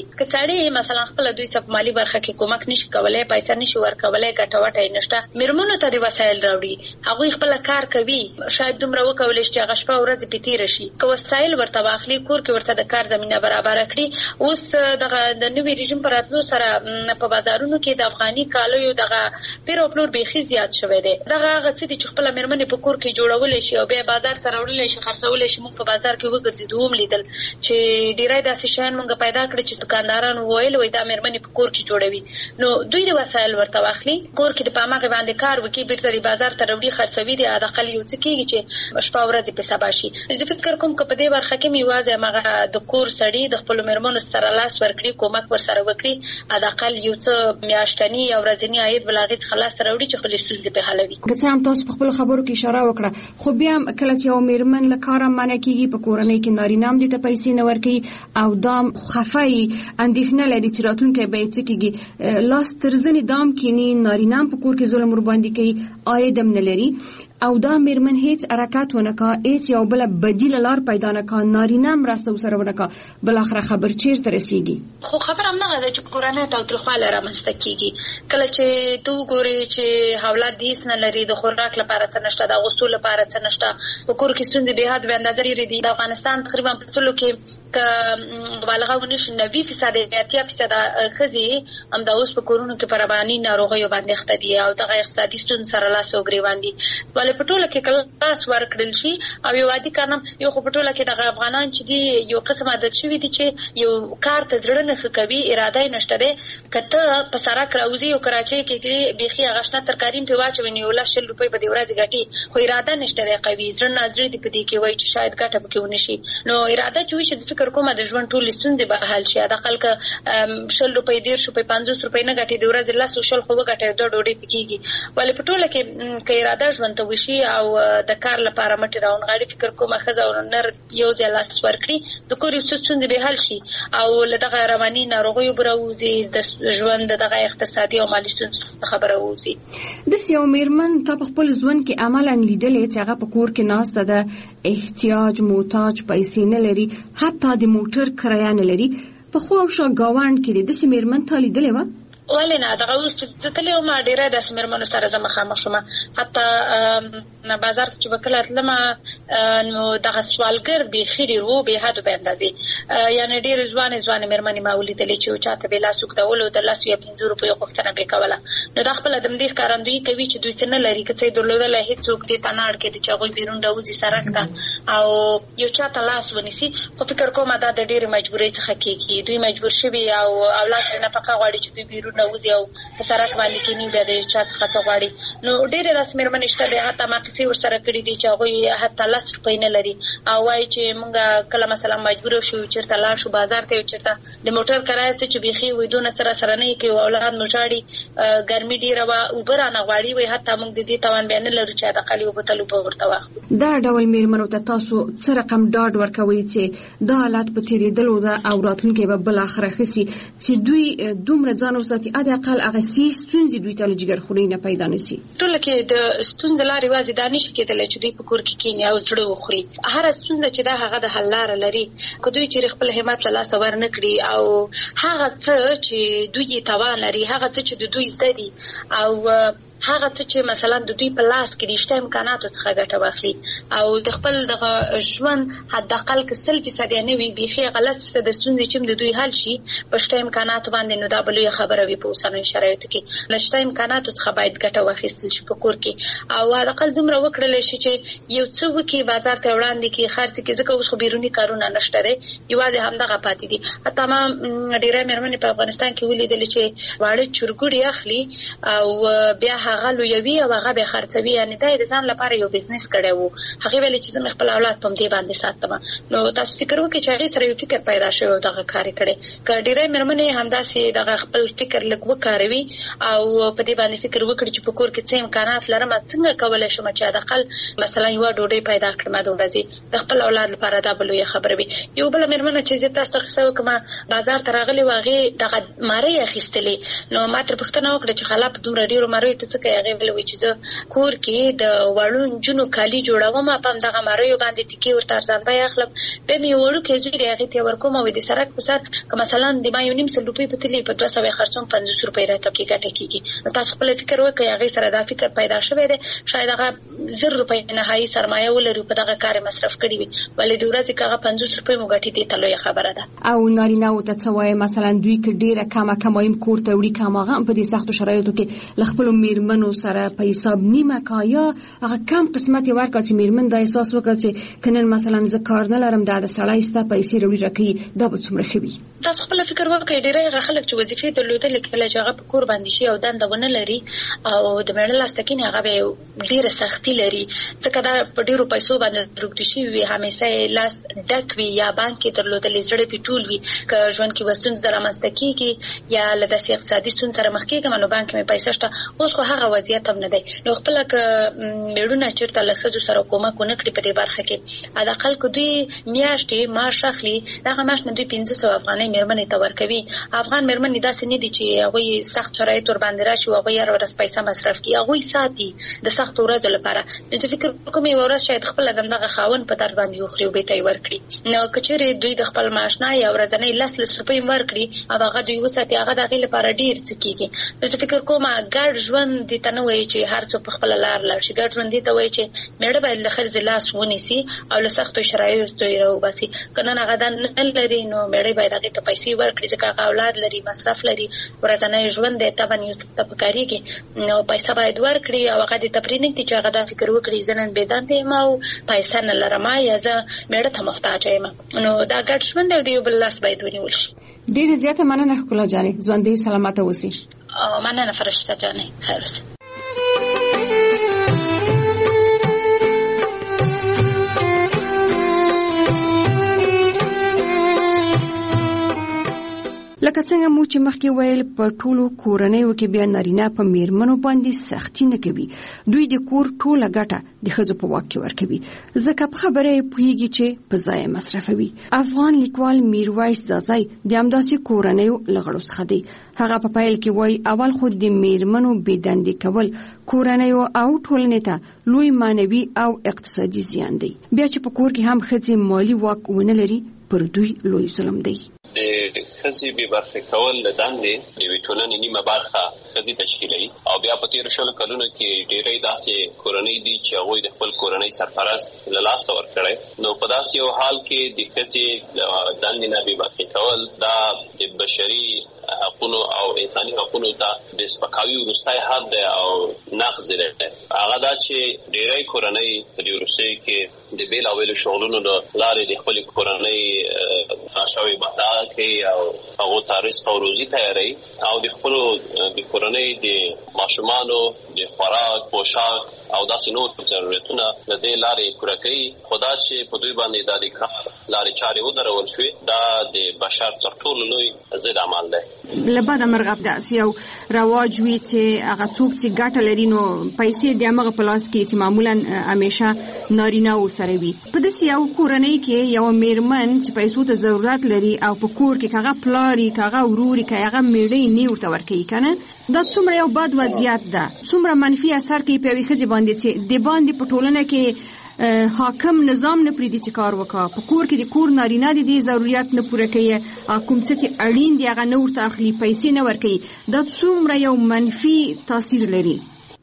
سړی مثلا خپل دوی څخه مالی برخه کې کومک نشي کولای، پیسې نشي ورکولای، ګټوټه نشته، میرمنو ته د وسایل راوړي، هغه خپل کار کوي، شاید دومره وکولای شي چې غشپه ورځ پیتیر شي، که وسایل ورته واخلي، کور کې ورته د کار زمينه برابر کړي. اوس د نوې رژیم پر راتلو سره په بازارونو کې د افغاني کالو دغه پیر او پلور بيخي زیات شوی دی. دغه هغه څه چې خپل میرمنې په کور کې جوړول شي او بیا بازار ته راوړل شي، خرڅول شي. موږ په بازار کې وګرځېدو هم لیدل چې ډیری داسې شیان موږ پیدا کړل چې دکاندارانو ویل وای دا میرمنې په کور کې جوړوي، نو دوی د وسایل ورته واخلي، کور کې د پامغه باندې کار وکړي، بیرته د بازار ته راوړي، خرڅوي، د اقل یو څه کېږي چې شپه ورځ په سبا شي. زه فکر کوم چې په دې برخه کې میوازه مغه د کور سړی د خپل میرمنو سره لاس ورکړي، کومک ورسره وکړي، اقل یو څه میاشتنی او ورځنی عاید بلاغت خلاص راوړي چې خپل ستونزې په حلوي. که څه هم تاسو په خپل خبرو کې اشاره وکړه، خو بیا کله چې یو میرمن له کاره منع کیږي، په کورنۍ کې نارینه هم د پیسې نه ورکړي او دام خفای اندېښنه لري چې راتلونکي به څه کیږي، لاس ترزنې دام کینی، نارینه هم په کور کې ظلم ور باندې کوي، عاید هم نه لري او دا میرمن هیڅ حرکت ونکا، هیڅ یو بل بدیل لار پیدا نکا، نارینه مرسته سره ونکا، بل اخر خبر چیرته رسیږي. خو خبر هم نه ده چې کورانه تاوتریخواله رامنځته کیږي. کله چې تو ګوري چې حالات دیس نه لري، د خوراک لپاره څه نشته، د غسل لپاره څه نشته، په کور کې ستونزې به حد به اندازې لري. د افغانستان تقریبا په ټولو کې ک بالغه ونشي 90% 80% خزي هم د اوس په کورونو کې پربانی ناروغي باندې اخته دي او د اقتصادي ستونزو سره لاس او ګریوان دي. ولې په ټوله کې کلاس ورکړل شي او یو عادي کارم یو په ټوله کې د افغانان چې دی یو قسم عادت شوی دي چې یو کار ته ځړنه کوي، اراده نشته ده، کته په سړک راوځي او کراچۍ کې بيخي غشنه ترکارین په واچوي، یو لس روپۍ په دی ورځ غټي، خو اراده نشته ده قوي، ځړنه نظر دي په دې کې وای چې شاید ګټه پکې ونشي. نو اراده چې وي چې فکر کوم د ژوند ټول ستونزې به حل شي. د خلک 100 روپۍ 150 روپۍ 50 روپۍ نه غټي، د ورځ لس او شل خو غټي د ډوډۍ پکېږي. ولې په ټوله کې کې اراده ژوند ته وشي او د کار لپاره مټي راون غاړي، فکر کوم خزه او نر یو ځای لاس ورکړي، د کور یو ستونزې به حل شي او لدغه رواني ناروغیو بروزي، د ژوند دغه اقتصادي او مالي ستونزې خبره ووزي. د سیو میرمن ته په خپل ژوند کې عملاً لیدلې چې هغه په کور کې ناسته ده، احتیاج محتاج پیسې نه لري، حتی د موټر کرایه نه لري، په خو او شا گاوند کې د سیو میرمن ته لیدلې و. ولې نه دغه اوس چې تللی وم ډیره د سیمرمنو سره زه مخامخ شوم، حتی بازار ته چې وکړه تلم نو دغه سوالګر بيخي ډیر وو، به حد به اندازې، یعنی ډیر ځوان میرمنې ما ولیدلې چې چاته به لاس وکړول او د لاس یې 50 روپۍ غوښتنه به کوله. نو د خپل د مدیر کارندوی کوي چې دوی څنګه لري، که څه درلودل هیڅ څوک دې تناړ کې چې هغه بیرون راوځي سرک ته او یو چاته لاس ونیسي. خو فکر کوم دا د ډیر مجبورۍ څخه کېږي، دوی مجبور شوي او اولاد نه پکا غواړي چې دوی بیرون راوځي او سرک باندې کې نه بیا د چا څخه غواړي. نو ډېر راس میرمنې شته د حتی ما کیسې ورسره کړې دي چې هغه حتی 10 روپۍ نه لري او وايي چې مونږ کله مثلا مجبور شو چیرته لاړ شو بازار ته، چیرته د موټر کرایه چې بيخي ودونه سره نه کوي، اولاد مشاړي، ګرمي ډیره وا او برانه غواړي، وي حتی مونږ د دې توان بیان لرو چې د قلیو بوتلو په ورته واخلو. دا ډول میرمنو ته تاسو څه رقم ډاډ ورکوي چې دا حالات په تیریدلو ده او راتلونکي به بل اخره خسي چې دوی دومره ځان وساتي اده اقل هغه ستونزې دوی ته لږ ګرخونی نه پیدا نشي. ټول کې د ستونزې لارې وازي دانش کېدل چې دوی په کور کې کینی او زړه وخوري. هر ستونزه چې دا هغه د حل لار لري، که دوی چې خپل همت له لاس ور نه کړی او هغه څه چې دوی توان لري، هغه څه چې دوی زده دي او هغه څه چې مثلا د دوی په لاس کې رښتیا امکانات څخه ګټه واخلي او د خپل دغه ژوند حد اقل کې 100% نه وي بيخي غلط څه د ستونزې چې د دوی حل شي په شته امکانات باندې، نو دا بلوي خبره وي په اوسنۍ شرایطو کې. لشته امکانات څخه باید ګټه واخیستل شي په کور کې او حد اقل دومره وکړل شي چې یو څه وکي بازار ته وړاندې کې خرڅ کې، ځکه اوس خو بیرونی کارونه نشته دي، یوازې همدغه پاتې دي. حتی ما ډیره مېرمنې په افغانستان کې ولیدل چې واړه چرګوړي اخلي او بیا هغه لویوي او هغه به خرڅوي، یعنی دا د ځان لپاره یو بزنس کړی وو. هغه ویل چې زه خپل اولاد په دې باندې ساتم. نو تاسو فکر وکړئ چې هغه سره یو فکر پیدا شوی او دغه کار کړي، کډیره مېرمنې همداسې دغه خپل فکر لږ وکاروي او په دې باندې فکر وکړي چې په کور کې څه امکانات لرم، څنګه کولای شم چې د خپل مثلا یو ډوډۍ پیدا کړم د ورځې د خپل اولاد لپاره، دا بلوي خبره وي. یو بل مېرمنه چې تاسو ته څه وکم بازار ته راغلي واغې دغه ماری اخیستلې، نو ما تر پښتنه وکړه چې خلاف دومره ډیرو ماری ته څه کوي هغه ولوي چې کور کې د وړو جنو کالي جوړوم په دغه مریو باندې ټکی ورته ارزان بیا اخلم به می وړو کې زوی هغه ته ورکوم او د سرک په سر که مثلا د ما یو نیم سل روپۍ په تلی په 200 خرڅوم 50 روپۍ راته کې ګټه کیږي تاسو خپل فکر وکړئ هغه سره دا فکر پیدا شوی دی شاید هغه 1000 روپۍ نهایي سرمایه ولري په دغه کار مصرف کړی وي ولې د ورځې کاغه 50 روپۍ مو ګټي دي ته لوی خبره ده او نارینه او ته څوای مثلا دوی کې ډیره کمایم کور ته وړي کماغه په دې سختو شرایطو کې لخپل میرمنو سره په حساب نیمه کایا هغه کم قسمت ورکړي چې میرمن د احساس وکړي چې کنن مثلا ز کار نه لرم د سړی ستا پیسې وروړي راکړي دا به څومره خوي تاسو خپل فکر وکړئ ډیره خلک چې وظیفې درلودل کله چې هغه په کور باندې شي او دنده ونه لري او د میړه لاستکینه هغه به ډیره سختي لري ځکه دا په ډیرو پیسو باندې روکړي شي وي همیشه لاس ډک وي یا بانک کې درلودل زړه پیټول وي که ژوند کې وستون درامسته کیږي یا له داسې اقتصادي ستون سره مخ کېږي نو بانک مې پیسې شته اوس خو هغه وضعیت هم نه دی نو خپل میړونه چیرته له ښځو سره کومک ونه کړي په دې برخه کې حداقل که دوی میاشتې معاش اخلي دغه معاش نه دوی 1500 افغانۍ میرمنې ته ورکوي افغان میرمنې داسې نه دي چې هغوی سخت شرایط ور باندې راشي او هغوی هر ورځ پیسې مصرف کړي هغوی ساتي د سختو ورځو لپاره نو چې فکر کوم یو ورځ شاید خپل دغه خاوند په در باندې وخوري او به ته ورکړي نو که چیرې دوی د خپل معاش نه یا ورځنی 10 روپۍ ورکړي او هغه دوی وساتي هغه دغه لپاره ډیر څه کیږي نو چې فکر کوم ګډ ژوند دي ته نه وایي چې هر څوک په خپل لار لاړ شي ګډ ژوند دي ته وایي چې میړه باید له ښځې لاس ونیسي او له سختو شرایطو یې راوباسي که نن هغه نه لري نو میړه باید هغې ته پیسې ورکړي ځکه هغه اولاد لري مصرف لري ورځنی ژوند دی طبعا یو څه ته پکارېږي نو پیسه باید ورکړي او هغه دې ته پرې نه ږدي چې هغه دا فکر وکړي زه نن بېدندې یم او پیسه نه لرم یا زه میړه ته محتاجه یم نو دا ګډ ژوند دی او د یو بل لاس باید ونیول شي ډېره زیاته مننه ښکلا جانې ژوندۍ سلامته اوسئ مننه فرشته جانې خیر اوسئ لکه څنګه مو چې مخکې ویل په ټولو کورنیو کې بیا نارینه په میرمنو باندې سختی نه کوي دوی د کور ټوله ګټه د ښځو په واک کې ورکوي ځکه په خبره یې پوهېږي چې په ځای مصرفوي افغان لیکوال میرویس ځاځی د همداسې کورنیو له غړو څخه دی هغه په پیل کې وایي اول خو د میرمنو بېدندې کول کورنیو او ټولنې ته لوی معنوي او اقتصادي زیان دی بیا چې په کور کې هم ښځې مالي واک ونه لري پر دوی لوی ظلم دی د ښځې بې برخې کول له دندې د یوې ټولنې نیمه برخه ښځې تشکیلوي او بیا په تېرو 20 کلونو کې ډېری داسې کورنۍ دي چې هغوی د خپل کورنۍ سرپرست له لاسه ورکړی نو په داسې یو حال کې د ښځې له دندې نه بې برخې کول دا د بشري حقونو او انساني حقونو ته د سپکاوي وروستی حد دی او نقض دی هغه دا چې ډېری کورنۍ په دې وروستیو کې د بېلابېلو شغلونو له لارې د خپلې کورنۍ ناشوي متاع کوي او هغو ته رزق او روزي تیاروي او د خپلو د کورنۍ د ماشومانو د خوراک پوشاک او داسې نور ضرورتونه له دې لارې پوره کوي خو دا چې په دوی باندې دا د کار لارې چارې ودرول شوې دا د بشر تر ټولو لوی ضد عمل دی له بده مرغه داسې یو رواج وي چې هغه څوک چې ګټه لري نو پیسې د همغه په لاس کې چې معمولا همیشه نارینه ورسره وي په داسې یو کورنۍ کې یو میرمن چې پیسو ته ضرورت لري او په کور کې هغه پلاري هغه وروري هغه میړه نه ورته ورکوي کنه دا څومره یو بد وضعیت ده څومره منفي اثر کوي په یوې ښځې باندې چې د باندې په ټولنه کې حاکم نظام نه پریدي چې کار وکړه په کور کې د کور نارینه د ضرورت نه پوره کوي کوم څه چې اړین دی هغه نه ورته اخلي پیسې نه ورکوي دا څومره یو منفي تاثیر لري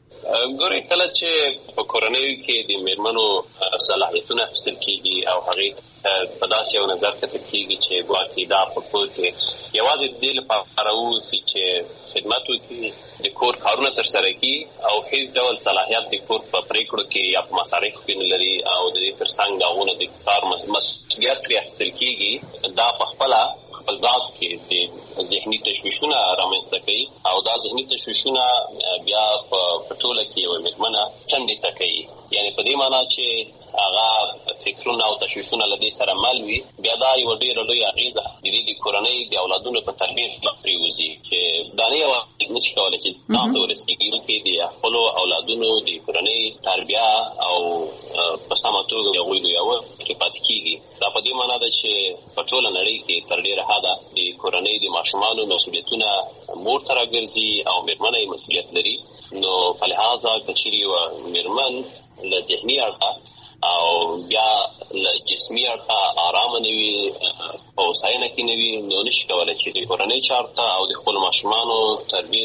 ګورئ کله چې په کورنیو کې د میرمنو صلاحیتونه اخیستل کېږي او هغې په داسې یو نظر کتل کېږي چې ګواکې دا په کور کې یوازې د دې لپاره اوسي چې خدمت وکړي د کور کارونه ترسره کړي او هیڅ ډول صلاحیت د کور په پرېکړو کې یا په مصارفو کې نه لري او د دې ترڅنګ د هغو نه د کار مسؤلیت پرې اخیستل کېږي دا په خپله خپل ذات کې د ذهني تشویشونه رامنځته کوي او دا ذهني تشویشونه بیا په ټوله کې یوه میرمنه ټنډې ته کوي یعنې په دې معنا چې هغه فکرونه او تشویشونه له دې سره مل وي بیا دا یوه ډېره لویه اغېزه د دې د کورنۍ د اولادونو په تربیت پرېوځي چې دا نه یوازې نشي کولی چې دا ته ورسېږي بلکې د خپلو اولادونو د کورنۍ تربیه او په سمه توګه د هغوی لویول پرې پاتې کېږي دا په دې معنا ده چې په ټوله نړۍ کې تر ډېره حده د کورنۍ د ماشومانو مسؤلیتونه مور ته راګرځي او مېرمنه یې مسؤلیت لري نو په لحاظه کچري و میرمن له ذهني اړخه او بیا له جسمي اړخه آرام نه وي او ساينه کې نه وي نو نشي کولای چې د کورنۍ چارته او د خپل ماشومانو تربیته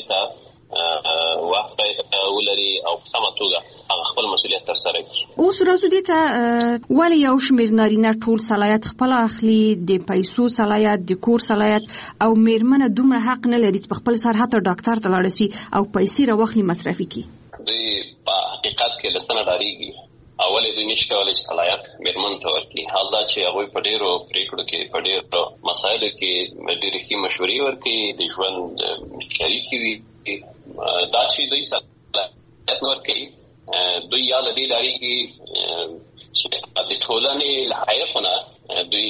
وخت ولري او په سمه توګه خپل مسؤلیت تر سره کړي. اوس راځو دې ته ولې یو شمېر نارینه ټول صلاحیت خپل اخلي د پیسو صلاحیت د کور صلاحیت او میرمنه دومره حق نه لري چې خپل سر حتی ډاکټر ته لاړ شي او پیسې راوخلي مصرفي کړي. دوی په حقیقت کې لسنه ډاریږي اولې دوی نشي کولای چې صلاحیت میرمن ته ورکړي. حال دا چې هغوی په ډېرو پرېکړو کې په ډېرو مسایلو کې ډېرې ښې مشورې ورکوي د ژوند شریک وي دا چې دوی صلاحیت نه ورکوي دوی یا له دې ډاریږي چې د ټولنې له حقایقو نه دوی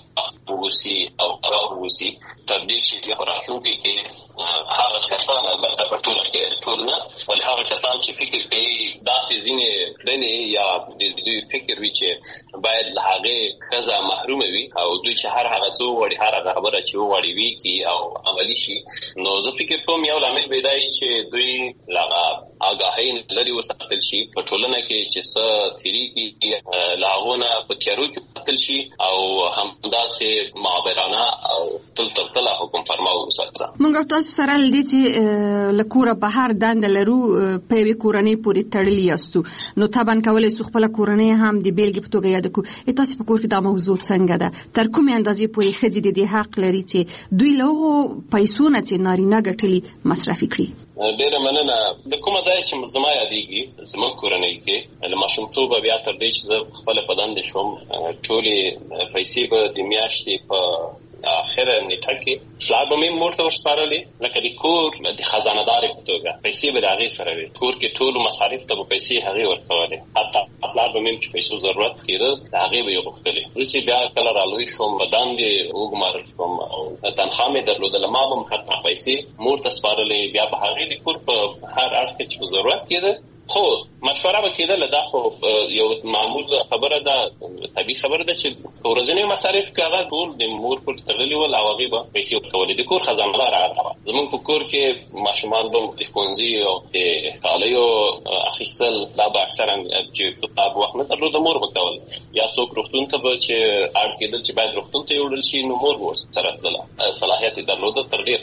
ووسي او قرار ووسي تر دې چې په راتلونکي کې هغه کسان البته په ټولنه ولې هغه کسان چې فکر کوي داسې ځینې کړنې یا دوی فکر وي چې باید له هغې ښځه محرومه وي او دوی چې هر هغه څه وغواړي هر هغه خبره چې وغواړي وي کړي او عملي شي نو زه فکر کوم یو لامل به دا وي چې دوی له آګاهۍ لرې وساتل شي په ټولنه کې چې څه تېرېږي له هغو نه په تیارو کې وساتل شي او همداسې معبرانه او تل تر تله حکم فرما وساتل. موږ تاسو سره له دې چې له کوره بهر دنده لرو په یوې کورنۍ پورې تړلي یاستو نو طبعا کولی شو خپله کورنۍ هم د بېلګې په توګه یاده کړو. تاسو په کور کې دا موضوع څنګه ده؟ تر کومې اندازې پورې ښځې د دې حق لري چې دوی له هغو پیسو نه چې نارینه ګټلي مصرفي کړي؟ ډېره مننه. د کومه ځای چې زما یادېږي زموږ کورنۍ کې له ماشومتوبه بیا تر دې چې زه خپله په دندې شوم ټولې پیسې به د میاشتې په اخره نیټه کې پلار به مې مور ته ورسپارلې لکه د کور د خزانهدارې په توګه پیسې به د هغې سره وې. کور کې ټولو مصارف ته به پیسې هغې ورکولې حتی پلار به مې چې پیسو ضرورت کېده د هغې به یې غوښتلې. زه چې بیا کله رالوی شوم به دندې وګمارل شوم او تنخوا مې درلودله ما به م حتی پیسې مور ته سپارلې بیا به هغې د کور په هر اړخ کې چې په ضرورت کېده خو مشوره به کېدله. دا خو یو معمول خبره ده طبیعي خبره ده چې ورځنی مصارف که هغه ټول د مور پورې تړلي ول او هغې به پیسې ورکولې. د کور خزانهدار هغه وه. زمونږ په کور کې ماشومان به د ښوونځي او د کالیو اخیستل دا به اکثرا چې په وخت نه درلوده مور به کول یا څوک روغتون ته به چې اړ کېدل چې باید روغتون ته یوړل شي نو مور به ورسره تلله. صلاحیت یې درلوده تر ډېر.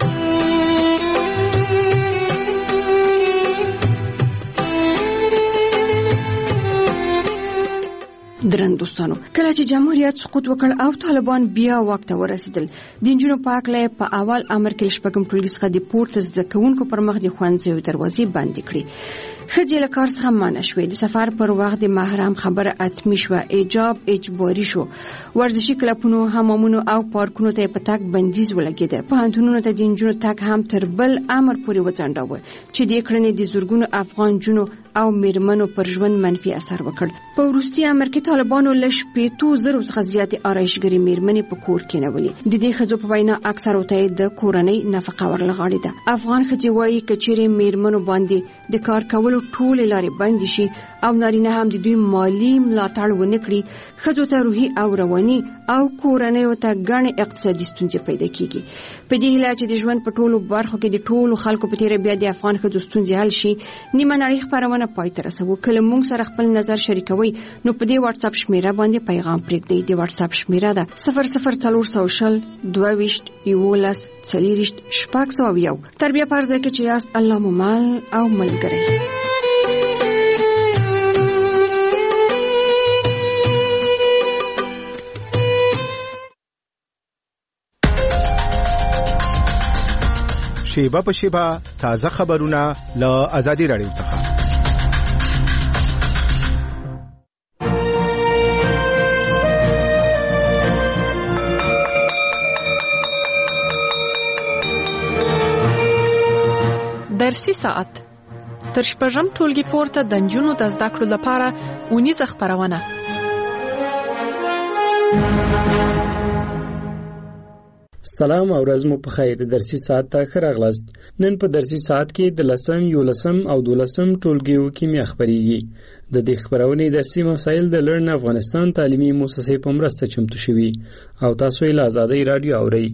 درنو دوستانو کله چې جمهوریت سقوط وکړ او طالبان بیا واک ته ورسېدل د نجونو په هکله په اول امر کې شپږم ټولګي څخه د پورته زده کوونکو پر مخ د ښوونځیو دروازې بندې کړې. ښځې له کار څخه منع شوې. د سفر پر وخت د محرم خبره حتمي شوه. حجاب اجباري شو. ورزشي کلبونو حمامونو او پارکونو ته په تګ بندیز ولګېده. پوهنتونونو ته د نجونو تګ هم تر بل امر پورې وځنډاوه چې دې کړنې د زرګونو افغان نجونو او میرمنو پر ژوند منفي اثر وکړ. په وروستي امر کې طالبانو له 50,000 څخه زیاتې آرایشګرې میرمنې په کور کېنولې. د دې ښځو په وینا اکثرو ته د کورنۍ نفقه ورلغاړې ده. افغان ښځې وایي که چیرې میرمنو باندې د کار کولو ټولې لارې بندې شي او نارینه هم د دوی مالي ملاتړ ونه کړي ښځو ته روحي او رواني او کورنیو ته ګڼې اقتصادي ستونزې پیدا کیږي. په دې هیله چې د ژوند په ټولو برخو کې د ټولو خلکو په تیره بیا د افغان ښځو ستونزې حل شي نیمه نړۍ خپرونه پای ته رسوو. کله موږ سره خپل نظر شریکوي نو په دې واتس اپ شمیره باندې پیغام پرېږدئ. د واتس اپ شمیره ده 00400 22 11 40 601. تر بیا پرځه کې چې یاست الله مو مل او ملګری. شیبه په شیبه تازه خبرونه له آزادي رادیو څخه. درسي ساعت تر شپږم ټولګي پورته د نجونو د زده کړو لپاره اونیزه خپرونه. سلام او ورځ مو په خیر. د درسي ساعت ته ښه راغلاست. نن په درسي ساعت کې د 10 11 او 12 ټولګیو کیمیا خبريږي. د دې خبرونې درسي مسایل د لرن افغانستان تعلیمي مؤسسې په مرسته چمتو شوي او تاسو یې له آزادۍ رادیو اورئ.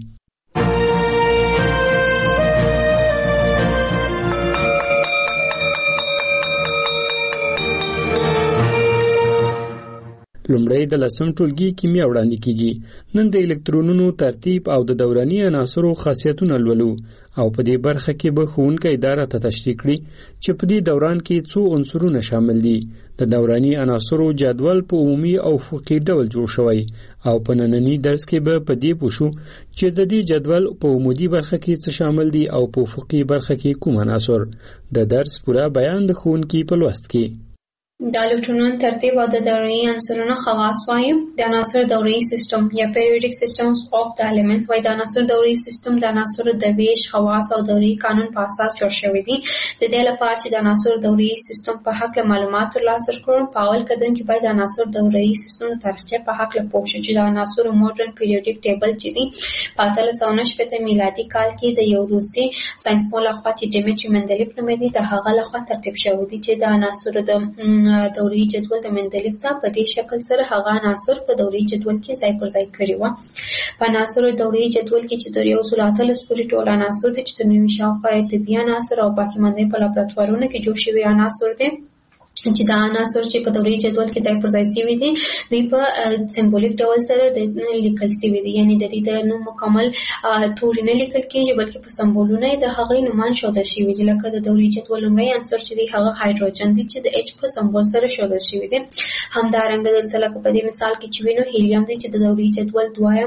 لومړی د 10 ټولګي کیمیا وړاندې کیږي. نن د الکترونونو ترتیب او د دوراني عناصرو خاصیتونه لولو او په دې برخه کې به ښوونکی اداره ته تشریح کړي چې په دې دوران کې څو عنصرونه شامل دي. د دوراني عناصرو جدول په عمومي او افقي ډول جوړ شوی او په نننی درس کې به په دې پوښو چې د دې جدول په عمودي برخه کې څه شامل دي او په افقي برخه کې کوم عناصر. د درس پوره بیان د ښوونکي په لوست کې. د الکترونونو ترتیب او د دوري عنصرونو خواص وایي. د عناصر دوري سیستم یا پیریوډیک سیستمز اف د الیمنټس وایي. د عناصر دوري سیستم د عناصر د ویش خواص او دوري قانون په اساس جوړ شوی دی. د دې لپاره چې د عناصر دوري سیستم په حق له معلومات ترلاسه کړو، په اول قدم کې باید د عناصر دوري سیستم د تاریخچه په حق له پوه شو چې د عناصر ماډرن پیریوډیک ټیبل چې دی په 1890 میلادي کال کې د یو روسي ساينسپوه لخوا چې ډیمیټري مندلیف نومېده د هغه لخوا ترتیب شوی دی چې د عناصر د دوري جدول د مندلیف ته په دې شکل سره هغه عناصر په دوري جدول کې ځای پر ځای کړی و. په عناصر دوري جدول کې چې د 130 پورې ټول عناصر دي چې د نوي شاوخوا طبي عناصر او باقي مانده په لابراتوارونو کې جوړ شوي عناصر دي چې دا عناصر چې په دوري جدول کې ځای پر ځای شوي دي دوی په سمبولیک ډول سره د لیکل شوي دي، یعنی د دې د نوم مکمل توري نه لیکل کېږي بلکې په سمبولونه د هغې نومان ښودل شوي دي. لکه د دوري جدول لومړی عنصر چې دی هغه هایدروجن دی چې د اچ په سمبول سره ښودل شوي دي. همدارنګه دلته لکه په دې مثال کې چې وینو هیلیم دی چې د دوري جدول دویم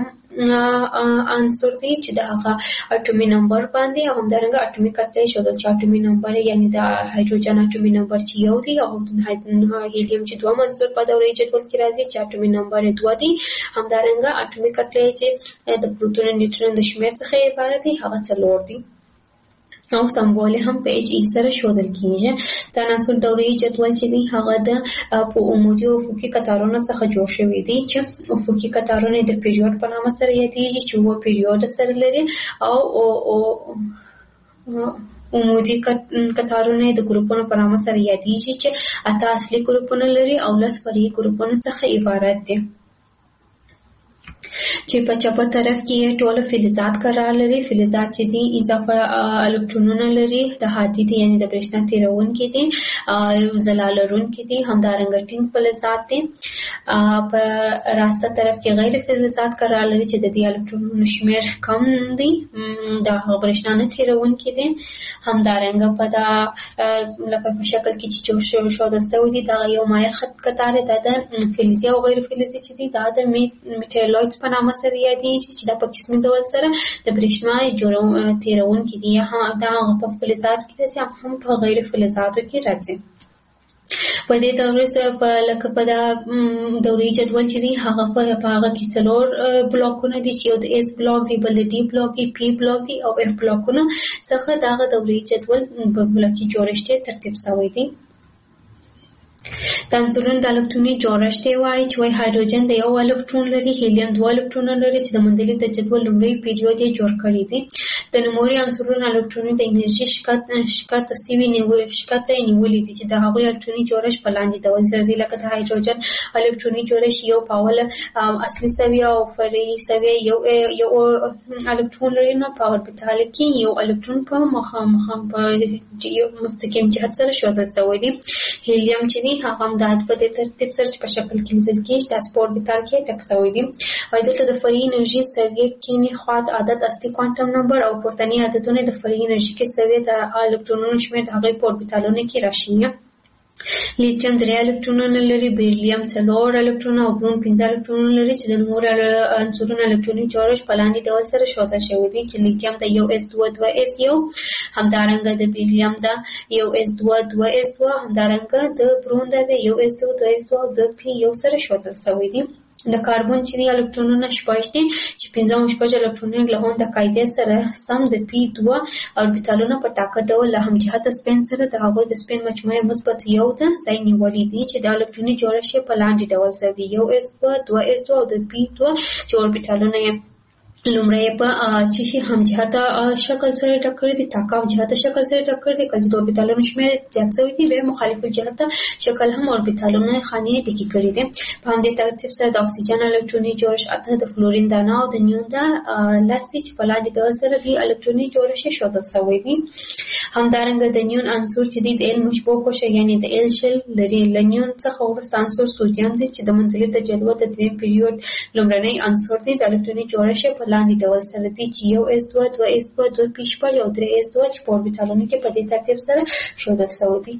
عنصر دی چې د هغه اټومي نمبر باندې او همدارنګه اټومي کتله ښودل چې اټومي نمبر یعنی د هایدروجن اټومي نمبر چې یو دی او هیلیم چې دوه عنصر په دوري جدول کې راځي چې اټومي نمبر 2 دی. همدارنګه اټومي کتله چې د پروتون او نیوټرون د شمیر څخه عبارت دی هغه 4 دی او سمبول هم په اچ ای سره ښودل کیږي. د عناصر دوري جدول چې دی هغه د په عمودي او افقي قطارونو څخه جوړ شوی دی چې افقي قطارونه د پیریود په نامه سره یادېږي چې و پیریود سره لري او عمودي قطارونه د ګروپونو په نامه سره یادېږي چې 8 اصلي ګروپونه لري او 10 فرعي ګروپونه څخه عبارت دي چې په چپه طرف کې ټول فلزات قرار لري. فلزات چې دي اضافه الکترونونه لري، د هادي دي یعنی د برېښنا تیرونکي دي، ځلا لرونکي دي، همدارنګه ټینګ فلزات دي. په راسته طرف کې غیر فلزات قرار لري چې د دې الکترونونو شمیر کم دي، د برېښنا نه تیرونکي دي. همدارنګه په دا لکه په شکل کې چې جوړ شوی دی دا یو مایل خط قطار دی د فلزي او غیر فلزي چې دي دا د میټالویډز په نامه سره یادېږي چې دا په قسمي ډول سره د برېښنا تیرونکي دي. دا په فلزات کې راځي هم په غیر فلزاتو کې راځي. په دې دورې سره په لکه په دا دوري جدول چې دی هغه په هغه کې 4 بلاکونه دي چې یو د اس بلاک دی، بل د ډي بلاک دی، پی بلاک دی او اف بلاکونه څخه دا دوري جدول په بلاکي جوړښت ترتیب شوی دی. د عنصرونو د الکتروني جوړښت وایي چې وایي هایدروجن د یو الکترون لري، هیلیم 2 الکترونونه لري چې د مندلیف د جدول لومړی پیریود یې جوړ کړی دی. د نوموړي عنصرونو الکتروني د انرژي شکته سوي نیولې دي چې د هغوی الکتروني جوړښت په لاندې ډول سره دی. لکه د هایدروجن الکتروني جوړښت یو په اوله اصلي سویه او فرعي سویه یو الکترون لري، نو په اوربیتال کې یو الکترون په مخامخ په یو مستقیم جهت سره ښودل شوی دی. هیلیم چې دی هغه هم د په دې ترتیب سره په شکل کې لیدل کېږي د په اوربیتال کې ټک شوی دی. او دلته د فرعي انرژي سویه کې نه خواص عدد اصلي کوانټم نمبر او پورتني عددونه د فرعي انرژي کې سویه د الکترونونو شمېر د هغې په اوربیتالونو کې راشي. لیتیم 3 الکترونونه لري، بیریلیم 4 الکترونونه او برون 15 الکترونونه لري چې د نوموړو عنصرونو الکتروني جوړښت په لاندې ډول سره ښودل شوی دی چې لیتیم د 1s2 2s1، همدارنګه د بیریلیم د 1s2 2s2، همدارنګه د برون د 1s2 2s2 او د p1 سره ښودل شوی دی. د کاربن چې الکترونونه شپږ دي چې 15 الکترونونه له هم د قاعدې سره سم د p2 اوربیتالونو په ټاکه ډول له همجهته سپین سره د هغوی د سپین مجموعه مثبت یو د ځای نیولې دي چې د الکتروني جوړښت په لاندې ډول سره دی 1s2 2s2 او د p2 چې اوربیتالونه لومړی په چې شي هم جهته شکل سره ټکر دي تاکاو جهته شکل سره ټکر دي کله د اوربیتالونو شمېر زیات شوی دی به مخالف جهته شکل هم اوربیتالونو خانې ډکې کړي دي په همدې ترتیب سره د اکسیجن الکتروني جوړښت اته د فلورین دانه او د نیون دا لاستي چې په لاندې ډول سره د الکتروني جوړښت ښودل شوی دی همدارنګه د نیون عنصر چې د ال مشبوه خوشه یعنی د ال شل لري لنیون څخه وروسته عنصر سوډیم دی چې د منځلي د جدول د دریم پیریود لومړنی عنصر دی د الکتروني جوړښت په لاندې ډول سره دی چې یو s2 2s2 2p او 3s2 چې په اوربیتالونو کې په دې ترتیب سره ښودل شوی دی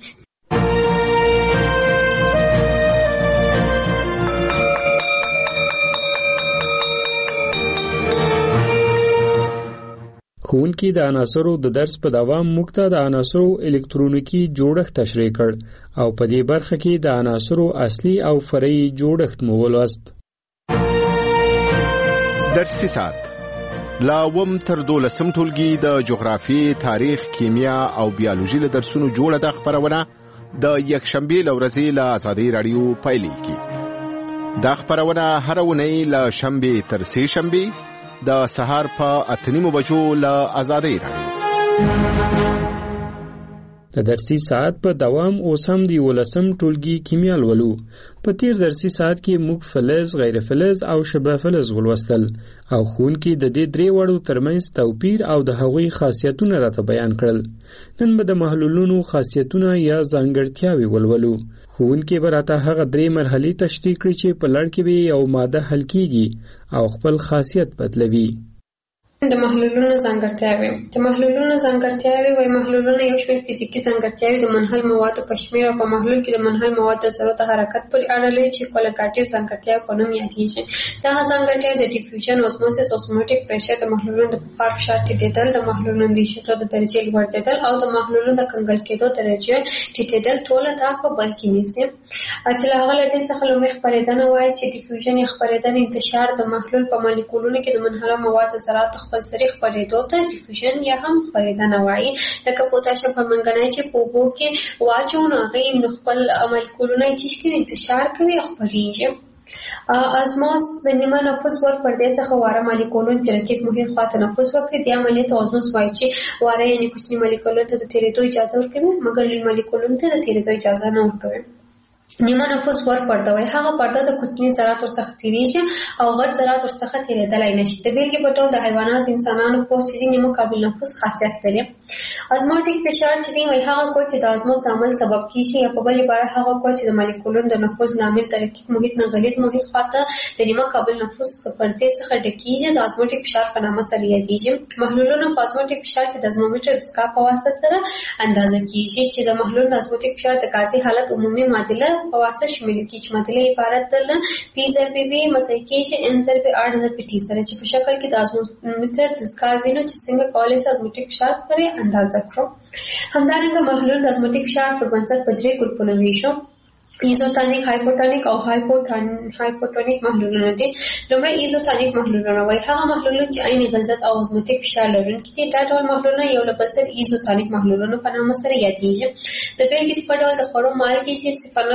ښوونکي د عناصرو د درس په دوام موږ ته د عناصرو الکترونیکی جوړښت تشریح کړ او په دې برخه کې د عناصرو اصلي او فرعي جوړښت مو ولوست. درسي ساعت لا وم تر 12 ټولګي د جغرافي، تاریخ، کیمیا او بیولوژي له درسونو جوړه د خبرونه د یکشنبه لورځي له آزادۍ رادیو پایلیږي. دا خبرونه هر ونې له شنبه تر سه شنبه د سهار په 8:30 بجو له آزادۍ رادیو. د درسي ساعت په دوام اوس هم دی ولسم ټولګي کیمیا لولو. په تیر درسي ساعت کې موږ فلز، غیر فلز او شبه فلز ولوستل او ښوونکي د دې درې وړو ترمنځ توپیر او د هغوی خاصیتونه راته بیان کړل. نن به د محلولونو خاصیتونه یا ځانګړتیاوې ولولو. ښوونکي به راته هغه درې مرحلې تشریح کړي چې په لړ کې به یو ماده حل کیږي او خپل خاصیت بدلوي. د محلولونو ځانګړتیاوې وایي محلولونه یو شمېر فزیکي ځانګړتیاوې د منحل موادو په شمېر او په محلول کې د منحل موادو د ذرو د حرکت پورې اړه لري چې کولیګاټیو ځانګړتیاوې په نوم یادېږي. دغه ځانګړتیاوې د ډیفیوژن، اوزموسیس، اوسموټیک پریشر، د محلولونو د بخار فشار ټیټېدل، د محلولونو د شکل د درجې لوړېدل او د محلولونو د کنګل کېدو درجه ټیټېدل ټوله دا په بر کې نیسي. چې له هغه له ډلې څخه لومړی خپرېدنه وایي چې ډیفیوژن یا خپرېدنه انتشار د محلول په مالیکولونو کې د منحله موادو ذراتو خپل سري خپرېدو ته ډیفیوژن یا هم خپرېدنه وایي. لکه پوتاشیم پرمنګنایټ چې په اوبو کې واچوو نو هغې نو خپل مالیکولونه یې څه کوي انتشار کوي او خپرېږي. ازموس د نیمه نفوس ور پردې څخه واره مالیکولونه چې رقیب محیط خواته نفوس وکړي دې عملیې ته ازموس وایي چې واره یعنې کوچني مالیکولونو ته د تېرېدو اجازه ورکوي مګر لوی مالیکولونو ته د تېرېدو اجازه نه ورکوي. نیمه نفوس ور پرده وایي هغه پرده د کوچني ذرات ورڅخه تېرېږي او غټ ذرات ورڅخه تېرېدلی نشي. د بېلګې په ډول د حیواناتو انسانانو پوست چې نیمه قابل نفوس خاصیت لري. ازموټیک فشار چې دی وایي هغه قوه چې د ازموس عمل سبب کېږي یا په بل عبارت هغه قوه چې د مالیکولونو د نفوذ لامل د رقیق محیط نه غلیظ محیط خواته د نیمه قابل نفوس د پردې څخه ډکېږي د ازموټیک فشار په نامه سره یادېږي. محلولونه په ازموټیک فشار کې د ازمومیټر د سکاپ په واسطه سره اندازه کېږي چې د محلول د ازموټیک فشار د غازي حالت عمومي معادله په واسطه شامل کیږي چې معادله عبارت ده له P ضرب V مساوي کېږي N ضرب R ضرب T سره چې په شکل کې د ازمومیټر د سکاپ وینو چې څنګه کولی شي ازموټیک فشار پرې اندازه کړو. همدارنګه محلول د ازموټیک فشار پر بنسټ په درې ګروپونو ویشو. ایزوتونیک، هایپوټونیک او هایپوټونیک محلولونه دي. لومړی ایزوتونیک محلولونه وایي هغه محلولونه چې عین غلظت او ازموټیک فشار لرونکي دي. دا ډول محلولونه یو له بل سره ایزوتونیک محلولونه په نامه سره یادېږي. د بېلګې په ډول د خوړو مالګې چې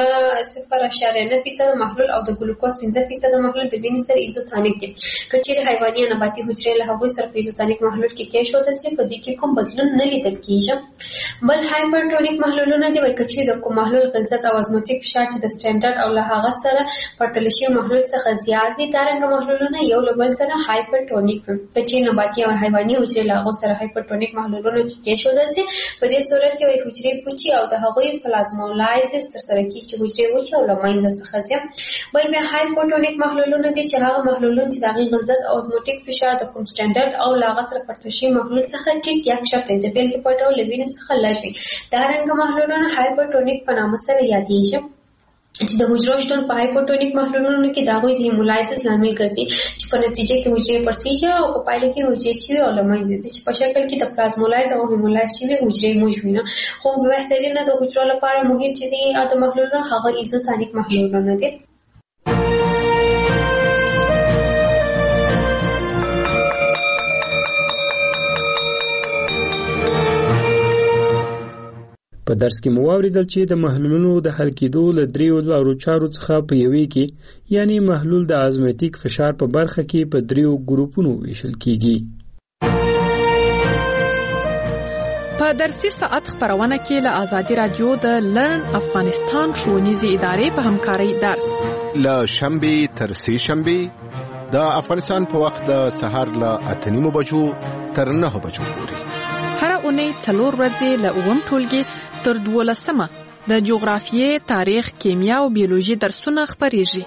0.9% محلول او د ګلوکوز 5% محلول د وینې سره ایزوتونیک دي. که چیرې حیواني یا نباتي حجرې له هغوی سره په ایزوتونیک محلول کې کېښودل شي په دې کې کوم بدلون نه لیدل کېږي. بل هایپرټونیک محلولونه دي وایي که چیرې د کوم محلول غلظت او ازموټیک فشار چې د سټانډرډ او له هغه سره پرتله شوي محلول څخه زیات وي دارنګه محلولونه یو له بل سره هایپرټونیک وي. که چیرې نباتي او حیواني حجرې له هغو سره هایپرټونیک محلولونو کې کېښودل شي په دې صورت کې وایي حجرې پوچي او د هغوی پلازمولایزس ترسره کېږي چې حجرې وچې او له منځه څخه ځي. بل بیا هایپوټونیک محلولونه دي چې هغه محلولونه چې د هغې غلظت او ازموټیک فشار د کوم سټانډرډ او له هغه سره پرتله شوي محلول څخه ټیټ یا کښته د بېلګې په ډول له وینې څخه لږ وي. دارنګه محلولونه هایپرټونیک په نامه سره یادېږي چې د حجرو شتون په هایپوټونیک محلولونو کې د هغوی د هیمولایسس لامل ګرځي چې په نتیجه کې حجرې پړسېږي او په پایله کې حجرې چوي او له منځه ځي چې په شکل کې د پلازمولایز او هیمولایز شوي حجرې موږ وینو. خو بهترینه د حجرو لپاره محیط چې دی د محلولونو هغه ایزوتونیک محلولونه دي. په درس کې مو واوریدل چې د محلولونو د حل کېدو له دریو لارو چارو څخه په یوې کې یعنی محلول د ازمیتیک فشار په برخه کې په دریو ګروپونو ویشل کیږي. په درسي ساعت خبرونه کې له آزادي رادیو د لرن افغانستان ښوونیزې ادارې په همکارۍ درس له شنبه تر سه شنبه د افغانستان په وخت د سحر له 8:30 بجو تر 9 بجو پورې هر اونۍ 4 ورځې له 9 ټولګي تر 12 د جغرافیې، تاریخ، کیمیا او بیولوژي درسونه خبريږي.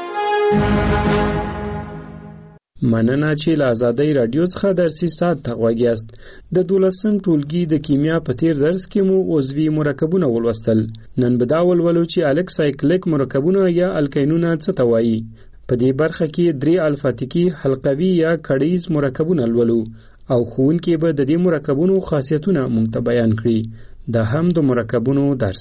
مننه چې له آزادۍ رادیو څخه درسي ساعت ته غوږیاست. د 12 ټولګي د کیمیا په تیر درس کې مو عضوي مرکبونه ولوستل. نن به دا ولولو چې الکسایکلیک مرکبونه یا الکینونه څه ته وایي. په دې برخه کې 3 الفاتیکي حلقوي یا کړیز مرکبونه لولو او ښوونکي به د دې مرکبونو خاصیتونه مونږ ته بیان کړي. دا هم د مرکبونو درس.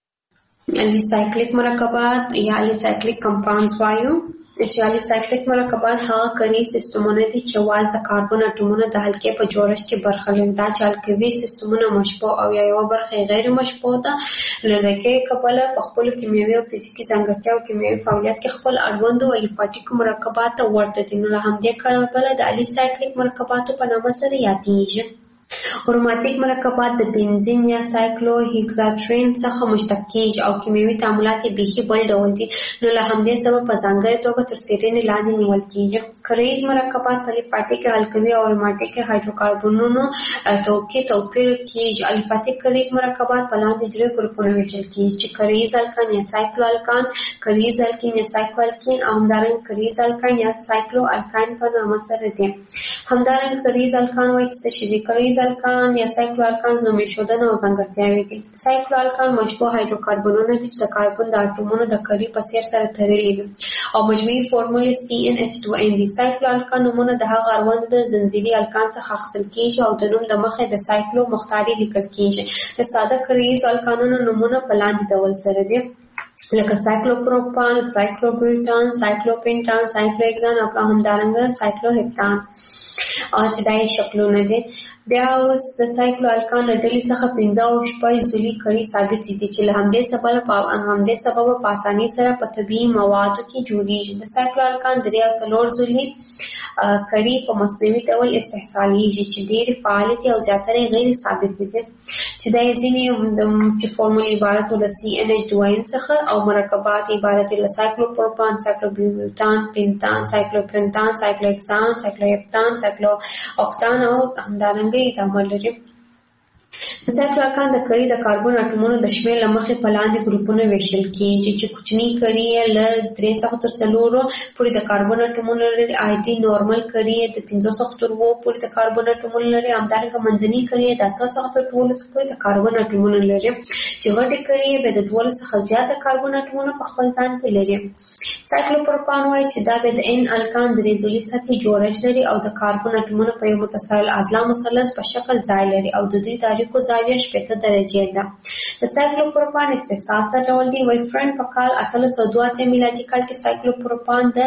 الیسایکلیک مرکبات یا الیسایکلیک کمپاونډز وایو. چې الیسایکلیک مرکبات هغه کړي سیستمونه دي چې واز د کاربن اټومونو د حلقې په جوړښت کې برخه لري. دا چې الکوي سیستمونه مشبوع او یا یو برخه غیر مشبوع ده لکه کبله په خپل کیمیاوي او فزیکي ځانګړتیا او کیمیاوي فعالیت کې خپل اړوند او الیفاتیک مرکبات ورته دي. نو هم دې کاربله د الیسایکلیک مرکباتو په نامه سره یادېږي. اروماتیک مرکبات د بنزین یا سایکلو هیکساترین څخه مشتق کیږي او کیمیاوي تعاملات یې بیخي بل ډول دي. نو له همدې سبب په ځانګړې توګه تر څېړنې لاندې نیول کیږي. کریز مرکبات په الیفاتیک الکوي او اروماتیک هایدروکاربنونو توپیر کیږي. الیفاتیک کریز مرکبات په لاندې 3 ګروپونو ویشل کیږي چې کریز الکان یا سایکلو الکان، کریز الکین یا سایکلو الکین او همدارنګه کریز الکان یا سایکلو الکان په نامه سره دي. همدارنګه کریز الکان وایي چې د کریز الکان یا سایکلو الکان نومې شودنه او ځانګړتیاوې دي. سایکلو الکان مشبوع هایدروکاربنونه دي چې د کاربن د اټومونو د کړي په څیر سره تړلي وي او مجموعي فورمول CnH2n دي. سایکلو الکان نومونه د هغه اړوند د زنجیري الکان څخه اخیستل کیږي او د نوم د مخې د سایکلو مختاري لیکل کیږي. د ساده کریز الکانونو نومونه په لاندې ډول سره دي لکه سایکلوپروپان، سایکلوبیوټان، سایکلوپینټان، سایکلوهکسان او همدارنګه سایکلوهپتان چې دا یې شکلونه دي. بیا اوس د سایکلو الکان له ډلې څخه 15 او 6 عضوي کړي ثابت دي چې له همدې سببه په اسانۍ سره په طبیعي موادو کې جوړیږي. د سایکلو الکان 3 او 4 عضوي کړي په مصنوعي ډول استحصالیږي چې ډېرې فعالې دي او زیاتره غیر ثابت دي چې دا یې ځینې د فورمول عبارت له CnH2n څخه او مرکبات عبارت له سایکلوپروپان، سایکلوبیوټان، پینتان، سایکلوپینتان، سایکلوهکسان، سایکلوهپتان، سایکلو اوکتان او همدارنګه تعامل لري. د سایکلو الکان د کړي د کاربن اټومونو د شمېر له مخې په لاندې ګروپونو ویشل کیږي چې کوچني کړي له 3 څخه تر 4 پورې د کاربن اټومونو لري. آیدي نورمال کړي د 5 څخه تر 7 پورې د کاربن اټومونو لري. همدارنګه منځني کړي د 8 څخه تر 12 پورې د کاربن اټومونو لري چې غټي کړي به د 12 څخه زیات د کاربن اټومونو په خپل ځان کې لري. سایکلوپروپان وایي چې دا به د N الکان د ریزولي سطحي جوړښت لري او د کاربن اټومونو په یو متصل اضلاع مثلث په شکل ځای لري او د دوی تاریخو زاویه 80 درجې ده. د سایکلوپروپان استحصال څه ډول دی؟ وایي فرند په کال 1882 میلادي کال کې سایکلوپروپان د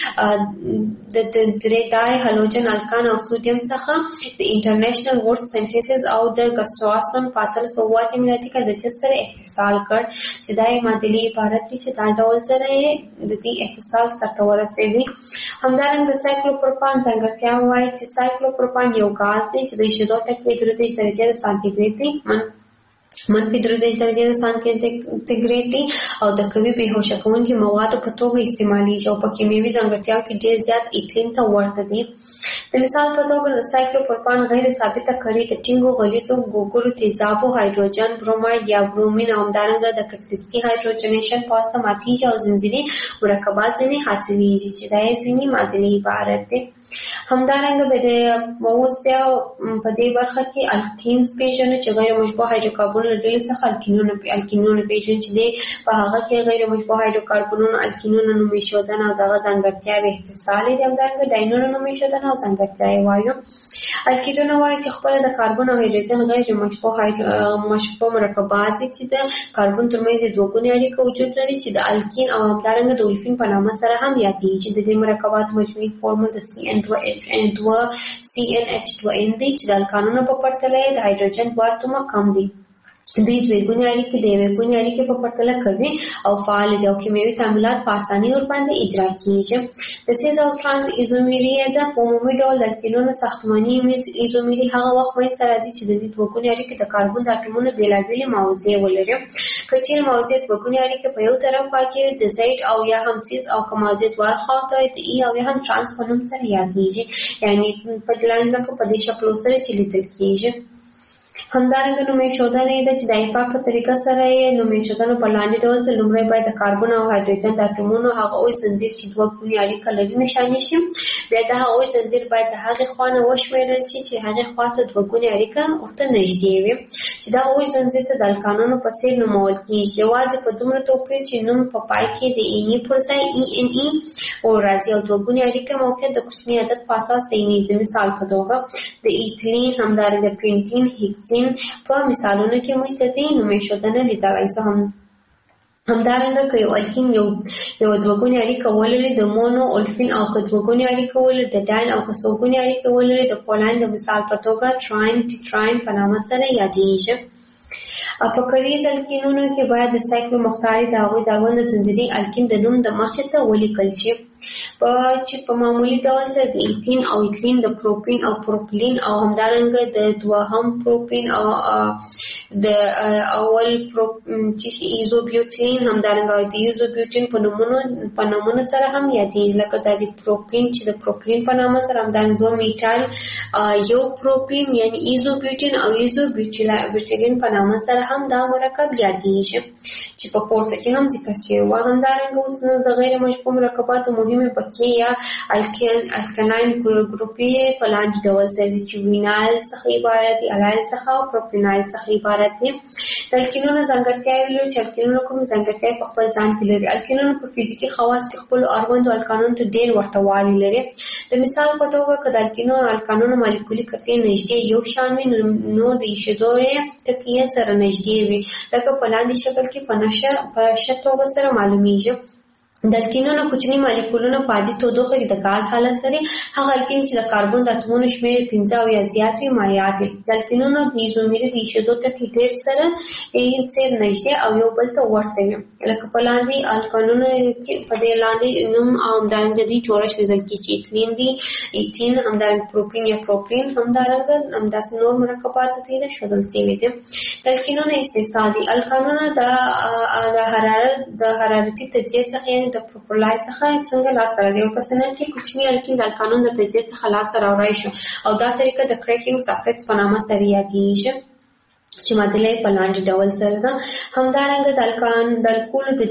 دای هالوجن الکان او سودیم څخه د انټرنیشنل ورډ سنټیسز او د ګسټواسون په 1880 میلادي کال د جسر استحصال کړ چې دای معادلې عبارت دي چې دا ډول سره د دې اتصال سره ورسېږي. همدارنګه د سایکلوپروپان ځانګړتیا وایي چې سایکلوپروپان یو غاز دی چې د 2.3 درجې سانتیګریډ دی، منفي 3 درجې سانتیګریډ دی او د قوي بېهوشه کوونکي موادو په توګه استعمالیږي او په کیمیاوي ځانګړتیاو کې ډېر زیات ایتلین ته ورته دي. د مثال په توګه د سایکلوپروپان غیر ثابته کړي د ټینګو غلیظو ګوګړو تیزابو هایدروجن بروماید یا برومین او همدارنګه د کلسیسي هایدروجنیشن په واسطه ماتیږي او زنجیري مرکبات ځینې حاصلیږي چې دا یې ځینې معادلې عبارت دي. همدارنګه به د اوس بیا په دې برخه کې الکینز پیژنو چې غیر مشبوع هایدروکاربن له ډلې څخه الکینونه پیژنو چې په هغه کې غیر مشبوع هایدروکاربنونو الکینونه نومې شودنه او دغه ځانګړتیاوې اتصال دي. همدارنګه ډاینونه نومې شودنه او ځانګړتیاوې وایو. الکینونه وایي چې خپل د کاربن او هایدروجن غیر مشبوع مرکبات دي چې د کاربن ترمنځ دوه ګونې اړیکه وجود لري چې د الکین او همدارنګه د اولفین په نامه سره هم یادېږي. د دې مرکبات مجموعي فورمول د CnH2n دی چې د الکانونو په پرتله د هایدروجن 2 اتومه کم دي. دوی دوه ګونې اړیکې د یوې ګونې اړیکې په پرتله کوي او فعال دي او کیمیاوي تعاملات په اسانۍ ورباندې اجرا کیږي. د سیز او ترانس ایزومری د په عمومي ډول د الکینونو ساختماني ایزومری هغه وخت منځ ته راځي چې د دې دوه ګونې اړیکې د کاربن د اټومونو بېلابېلې موضوع ولري. که چیرې موضوع دوه ګونې اړیکې په یو طرف واقع د زید او یا هم سیز او که موضوع دواړه خواته د ای او یا هم ترانس په نوم سره یادېږي، یعنې په لاندې لکه په دې شکلو سره چې لیدل کیږي. همدارنګه نوم ایښودنه ده چې د ایپاک په طریقه سره یې نوم ایښودنه په لاندې ډول سره لومړی باید د کاربن او هایدروجن د اټومونو هغه اوږد زنځیر چې دوه ګونې اړیکه لري نښاني شي. بیا د هغه اوږد زنځیر باید د هغې خوا نه وشمېرل شي چې هغې خوا ته دوه ګونې اړیکه ورته نږدې وي، چې دغه اوږد زنځیر ته د الکانونو په څېر نومول کېږي، یوازې په دومره توپیر چې نوم په پای کې د ایني پر ځای ای ان ای راځي او دوه ګونې اړیکه موقعیت د کوچني عدد په اساس تعینېږي. د مثال په توګه د ایتلین، همدارنګه پینټین، هیکسین په مثالونو کې موږ ته دې نوم ایښودنه لیدلای شو. همدارنګه که یو الکین یو دوه ګونې اړیکه ولري د مونو اولفین او که دوه ګونې اړیکه ولري د ډاین او که څو ګونې اړیکه ولري د پولین د مثال په توګه تراین ټیټراین په نامه سره یادېږي. په کریز الکینونو کې باید د سایکلو مختاري د هغوی د اړوند زنځیري الکین د نوم د مخې ته ولیکل شي، چې په معمولي ډول سره د ایتین او ایتلین د پروپین او پروپلین او همدارنګه د دوهم پروپین او د اول چې ایزوبیوټین همدارنګه د ایزوبیوټین په نومونو سره هم یادېږي، لکه د پروپین چې د پروپلین په نامه سره همدارنګه دوه میټال یو پروپین یعنی ایزوبیوټین او ایزوبیوټیلین په نامه سره هم دا مرکب یادېږي چې په پورته کې هم ذکر شوی و. همدارنګه اوس د غیر مشبوع مرکباتو مهمې بقیې یا الکلاین ګروپي په لاندې ډول سره دي چې وینایل څخه عبارت دي، الایل څخه او پروپینایل څخه عبارت دي. د الکینونو ځانګړتیاوې لري چې الکینونو کومې ځانګړتیاوې په خپل ځان کې لري. الکینونو په فزیکي خواص کې خپلو اړوندو الکانونو ته ډېر ورته والی لري. د مثال په توګه که د الکانونو مالیکولي کتلې نږدې یو شان وي نو د ایښودو یې تکیه سره نږدې وي، لکه په لاندې شکل کې په ښه توګه سره معلومیږي. د الکینونو کوچني مالیکولونه په عادي تودوخه کې د غاز حالت لري. هغه الکین چې د کاربن د اتومونو شمېر 15 او یا زیات وي مایع دي. د الکینونو د ایزومري د ایښودو ټکي ډېر سره نږدې او یو بل ته ورته وي، لکه په لاندې الکانونو کې په دې لاندې نوم او همدارنګه د دې جوړښت لیدل کېږي چې ایتلین دي، ایتین، همدارنګه پروپین یا پروپلین، همدارنګه همداسې نور مرکبات دي ښودل شوي دي. د الکینونو استحصال دي. الکانونه د حرارتي تجزیې څخه یعنې د پروپولای څخه څنګه لاسته راځي. یو پرسنل کې کوچني الکین د الکانون د تجزیې څخه لاسته راوړی شو او دا طریقه د کریکینګ ساکټس په نامه سره یادېږي چې معادله په لاندې ډول سره ده. همدارنګه د الکولو د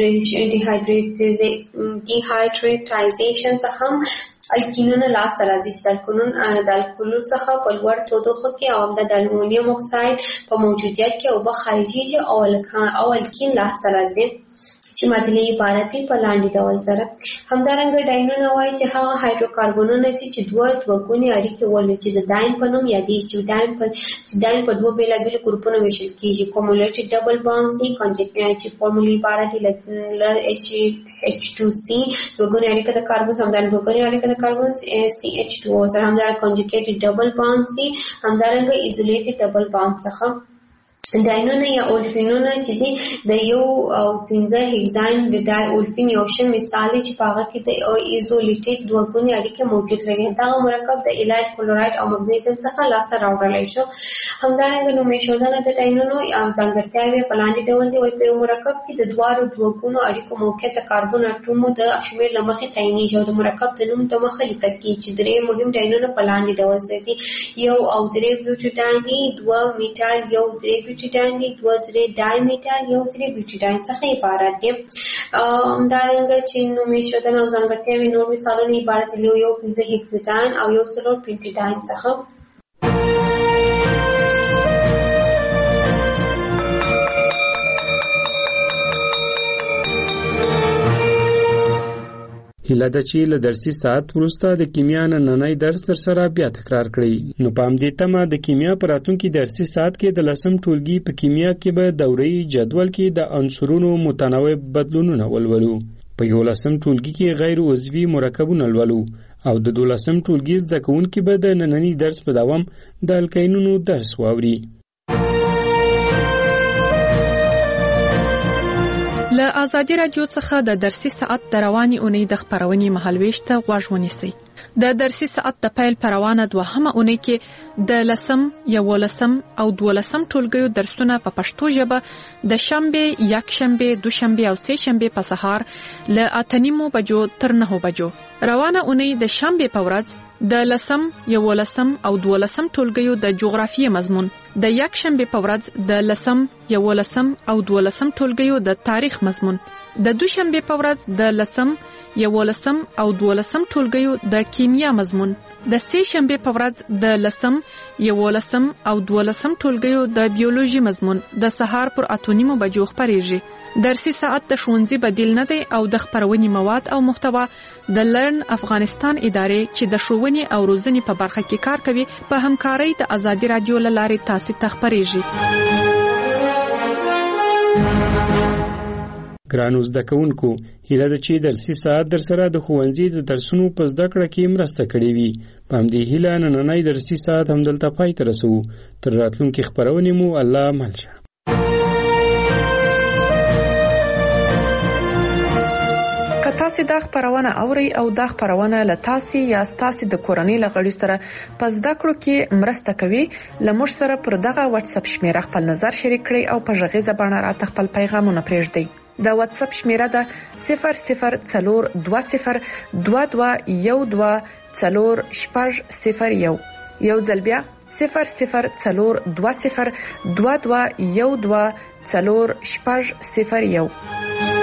ډیهایډریټایزیشن څخه هم الکینونه لاسته راځي چې د الکولو څخه په لوړ تودوخه کې او د المونیم اکساید په موجودیت کې اوبه خارجېږي او الکین لاسته راځي چې معادله عبارت دي په لاندې ډول سره. همدارنګه ډاینونه وایي چې هغه هایدروکاربنونه دي چې دوه ګونې اړیکې ولري چې د داین په نوم یادېږي، چې داین په دوه بېلابېلو ګروپونو ویشل کېږي. کومولټي ډبل بانډز دي چې فورمولي عبارت دي له H2C دوه ګونې اړیکه د کاربن، همدارنګه دوه ګونې اړیکه د کاربن CH2O سره، همدارنګه کنجوګیټډ ډبل بانډز دي، همدارنګه ایزولیټډ ډبل بانډ څخه. ډاینونه یا اولفینونه چې دي د 1 او 15 هیگزاین د ډای اولفین یو ښه مثال دی چې په هغه کې د ایزولیټډ دوه ګونې اړیکې موجود لري. دغه مرکب د ایلایل کلورایډ او مګنیزیم څخه لاسته راوړلی شو. همدارنګه نوم ایښودنه د ډاینونو ځانګړتیاوې په لاندې ډول دي. وایي په یو مرکب کې د دواړو دوه ګونو اړیکو موقعیت د کاربن اټومو د شمېر له مخې تعینېږي او د مرکب د نوم د مخه لیکل کېږي چې درې مهم ډاینونه په لاندې ډول سره دي. 1 او 3 بیوټیډاین دي، 2 میټال، 1 3 بیوټیډاین دي، 2 3 ډای میټال، 1 3 بیوټیډاین څخه عبارت دي. همدارنګه چې نوم ایښودنه او ځانګړتیاوې نور مثالونه عبارت دي 1 15 هیکساډاین او 1 4 پینټیډاین څخه. هیله ده چې له درسي ساعت وروسته د کیمیا نننی درس در سره بیا تکرار کړئ. نو په همدې تمه د کیمیا په راتلونکي درسي ساعت کې د 10م ټولګي په کیمیا کې به دوري جدول کې د عنصرونو متنوع بدلونونه ولولو. په 11م ټولګي کې غیر عضوي مرکبونه ولولو او د 12م ټولګي زده کوونکي به د نننی درس په دوام د الکینونو درس واوري. له ازادي رادیو څخه د درسي ساعت د رواني اونۍ د خبرونې مهالويش ته غوږ ونیسئ. د درسي ساعت د پیل پروانه دوهمه اونۍ کې د 10 11 او 12 ټولګیو درسونه په پښتو ژبه د شنبه، یکشنبه، دوشنبه او سه شنبه په سهار له 8:30 بجو تر 9 بجو. روانه اونۍ د شنبه په ورځ د 10 11 او 12 ټولګیو د جغرافیې مضمون، د یکشنبه په ورځ د 10 11 او 12 ټولګیو د تاریخ مضمون، د دوشنبه په ورځ د 10 11 او 12 ټولګیو د کیمیا مضمون، د سه شنبه په ورځ د 10 11 او 12 ټولګیو د بیولوژي مضمون د سهار پر 8:30 بجو خبريږي. درسي ساعت د ښوونځي بدیل نه دی او د خبرونې مواد او محتوا د لرن افغانستان ادارې چې د ښوونې او روزنې په برخه کې کار کوي په همکارۍ د ازادي رادیو لارې تاسو ته خبريږي. ګرانو زده کوونکو، هیله ده چې درسي ساعت در سره د ښوونځي د درسونو په زده کړه کې مرسته کړې وي. په همدې هیله نننۍ درسي ساعت همدلته پای ته رسوو. تر راتلونکي خبرونې مو الله مل شه. که تاسو دا خبرونه اورئ او دا خبرونه له تاسو یا تاسو د کورنۍ لغړي سره په زده کړو کې مرسته کوي، لمر سره پر دغه واتس اپ شمیره خپل نظر شریک کړئ او په ژغیزه باندې راته خپل پیغامونه پرېږدئ. د واتس اپ شمیره ده 004212124001. یو ځل بیا 004212124001.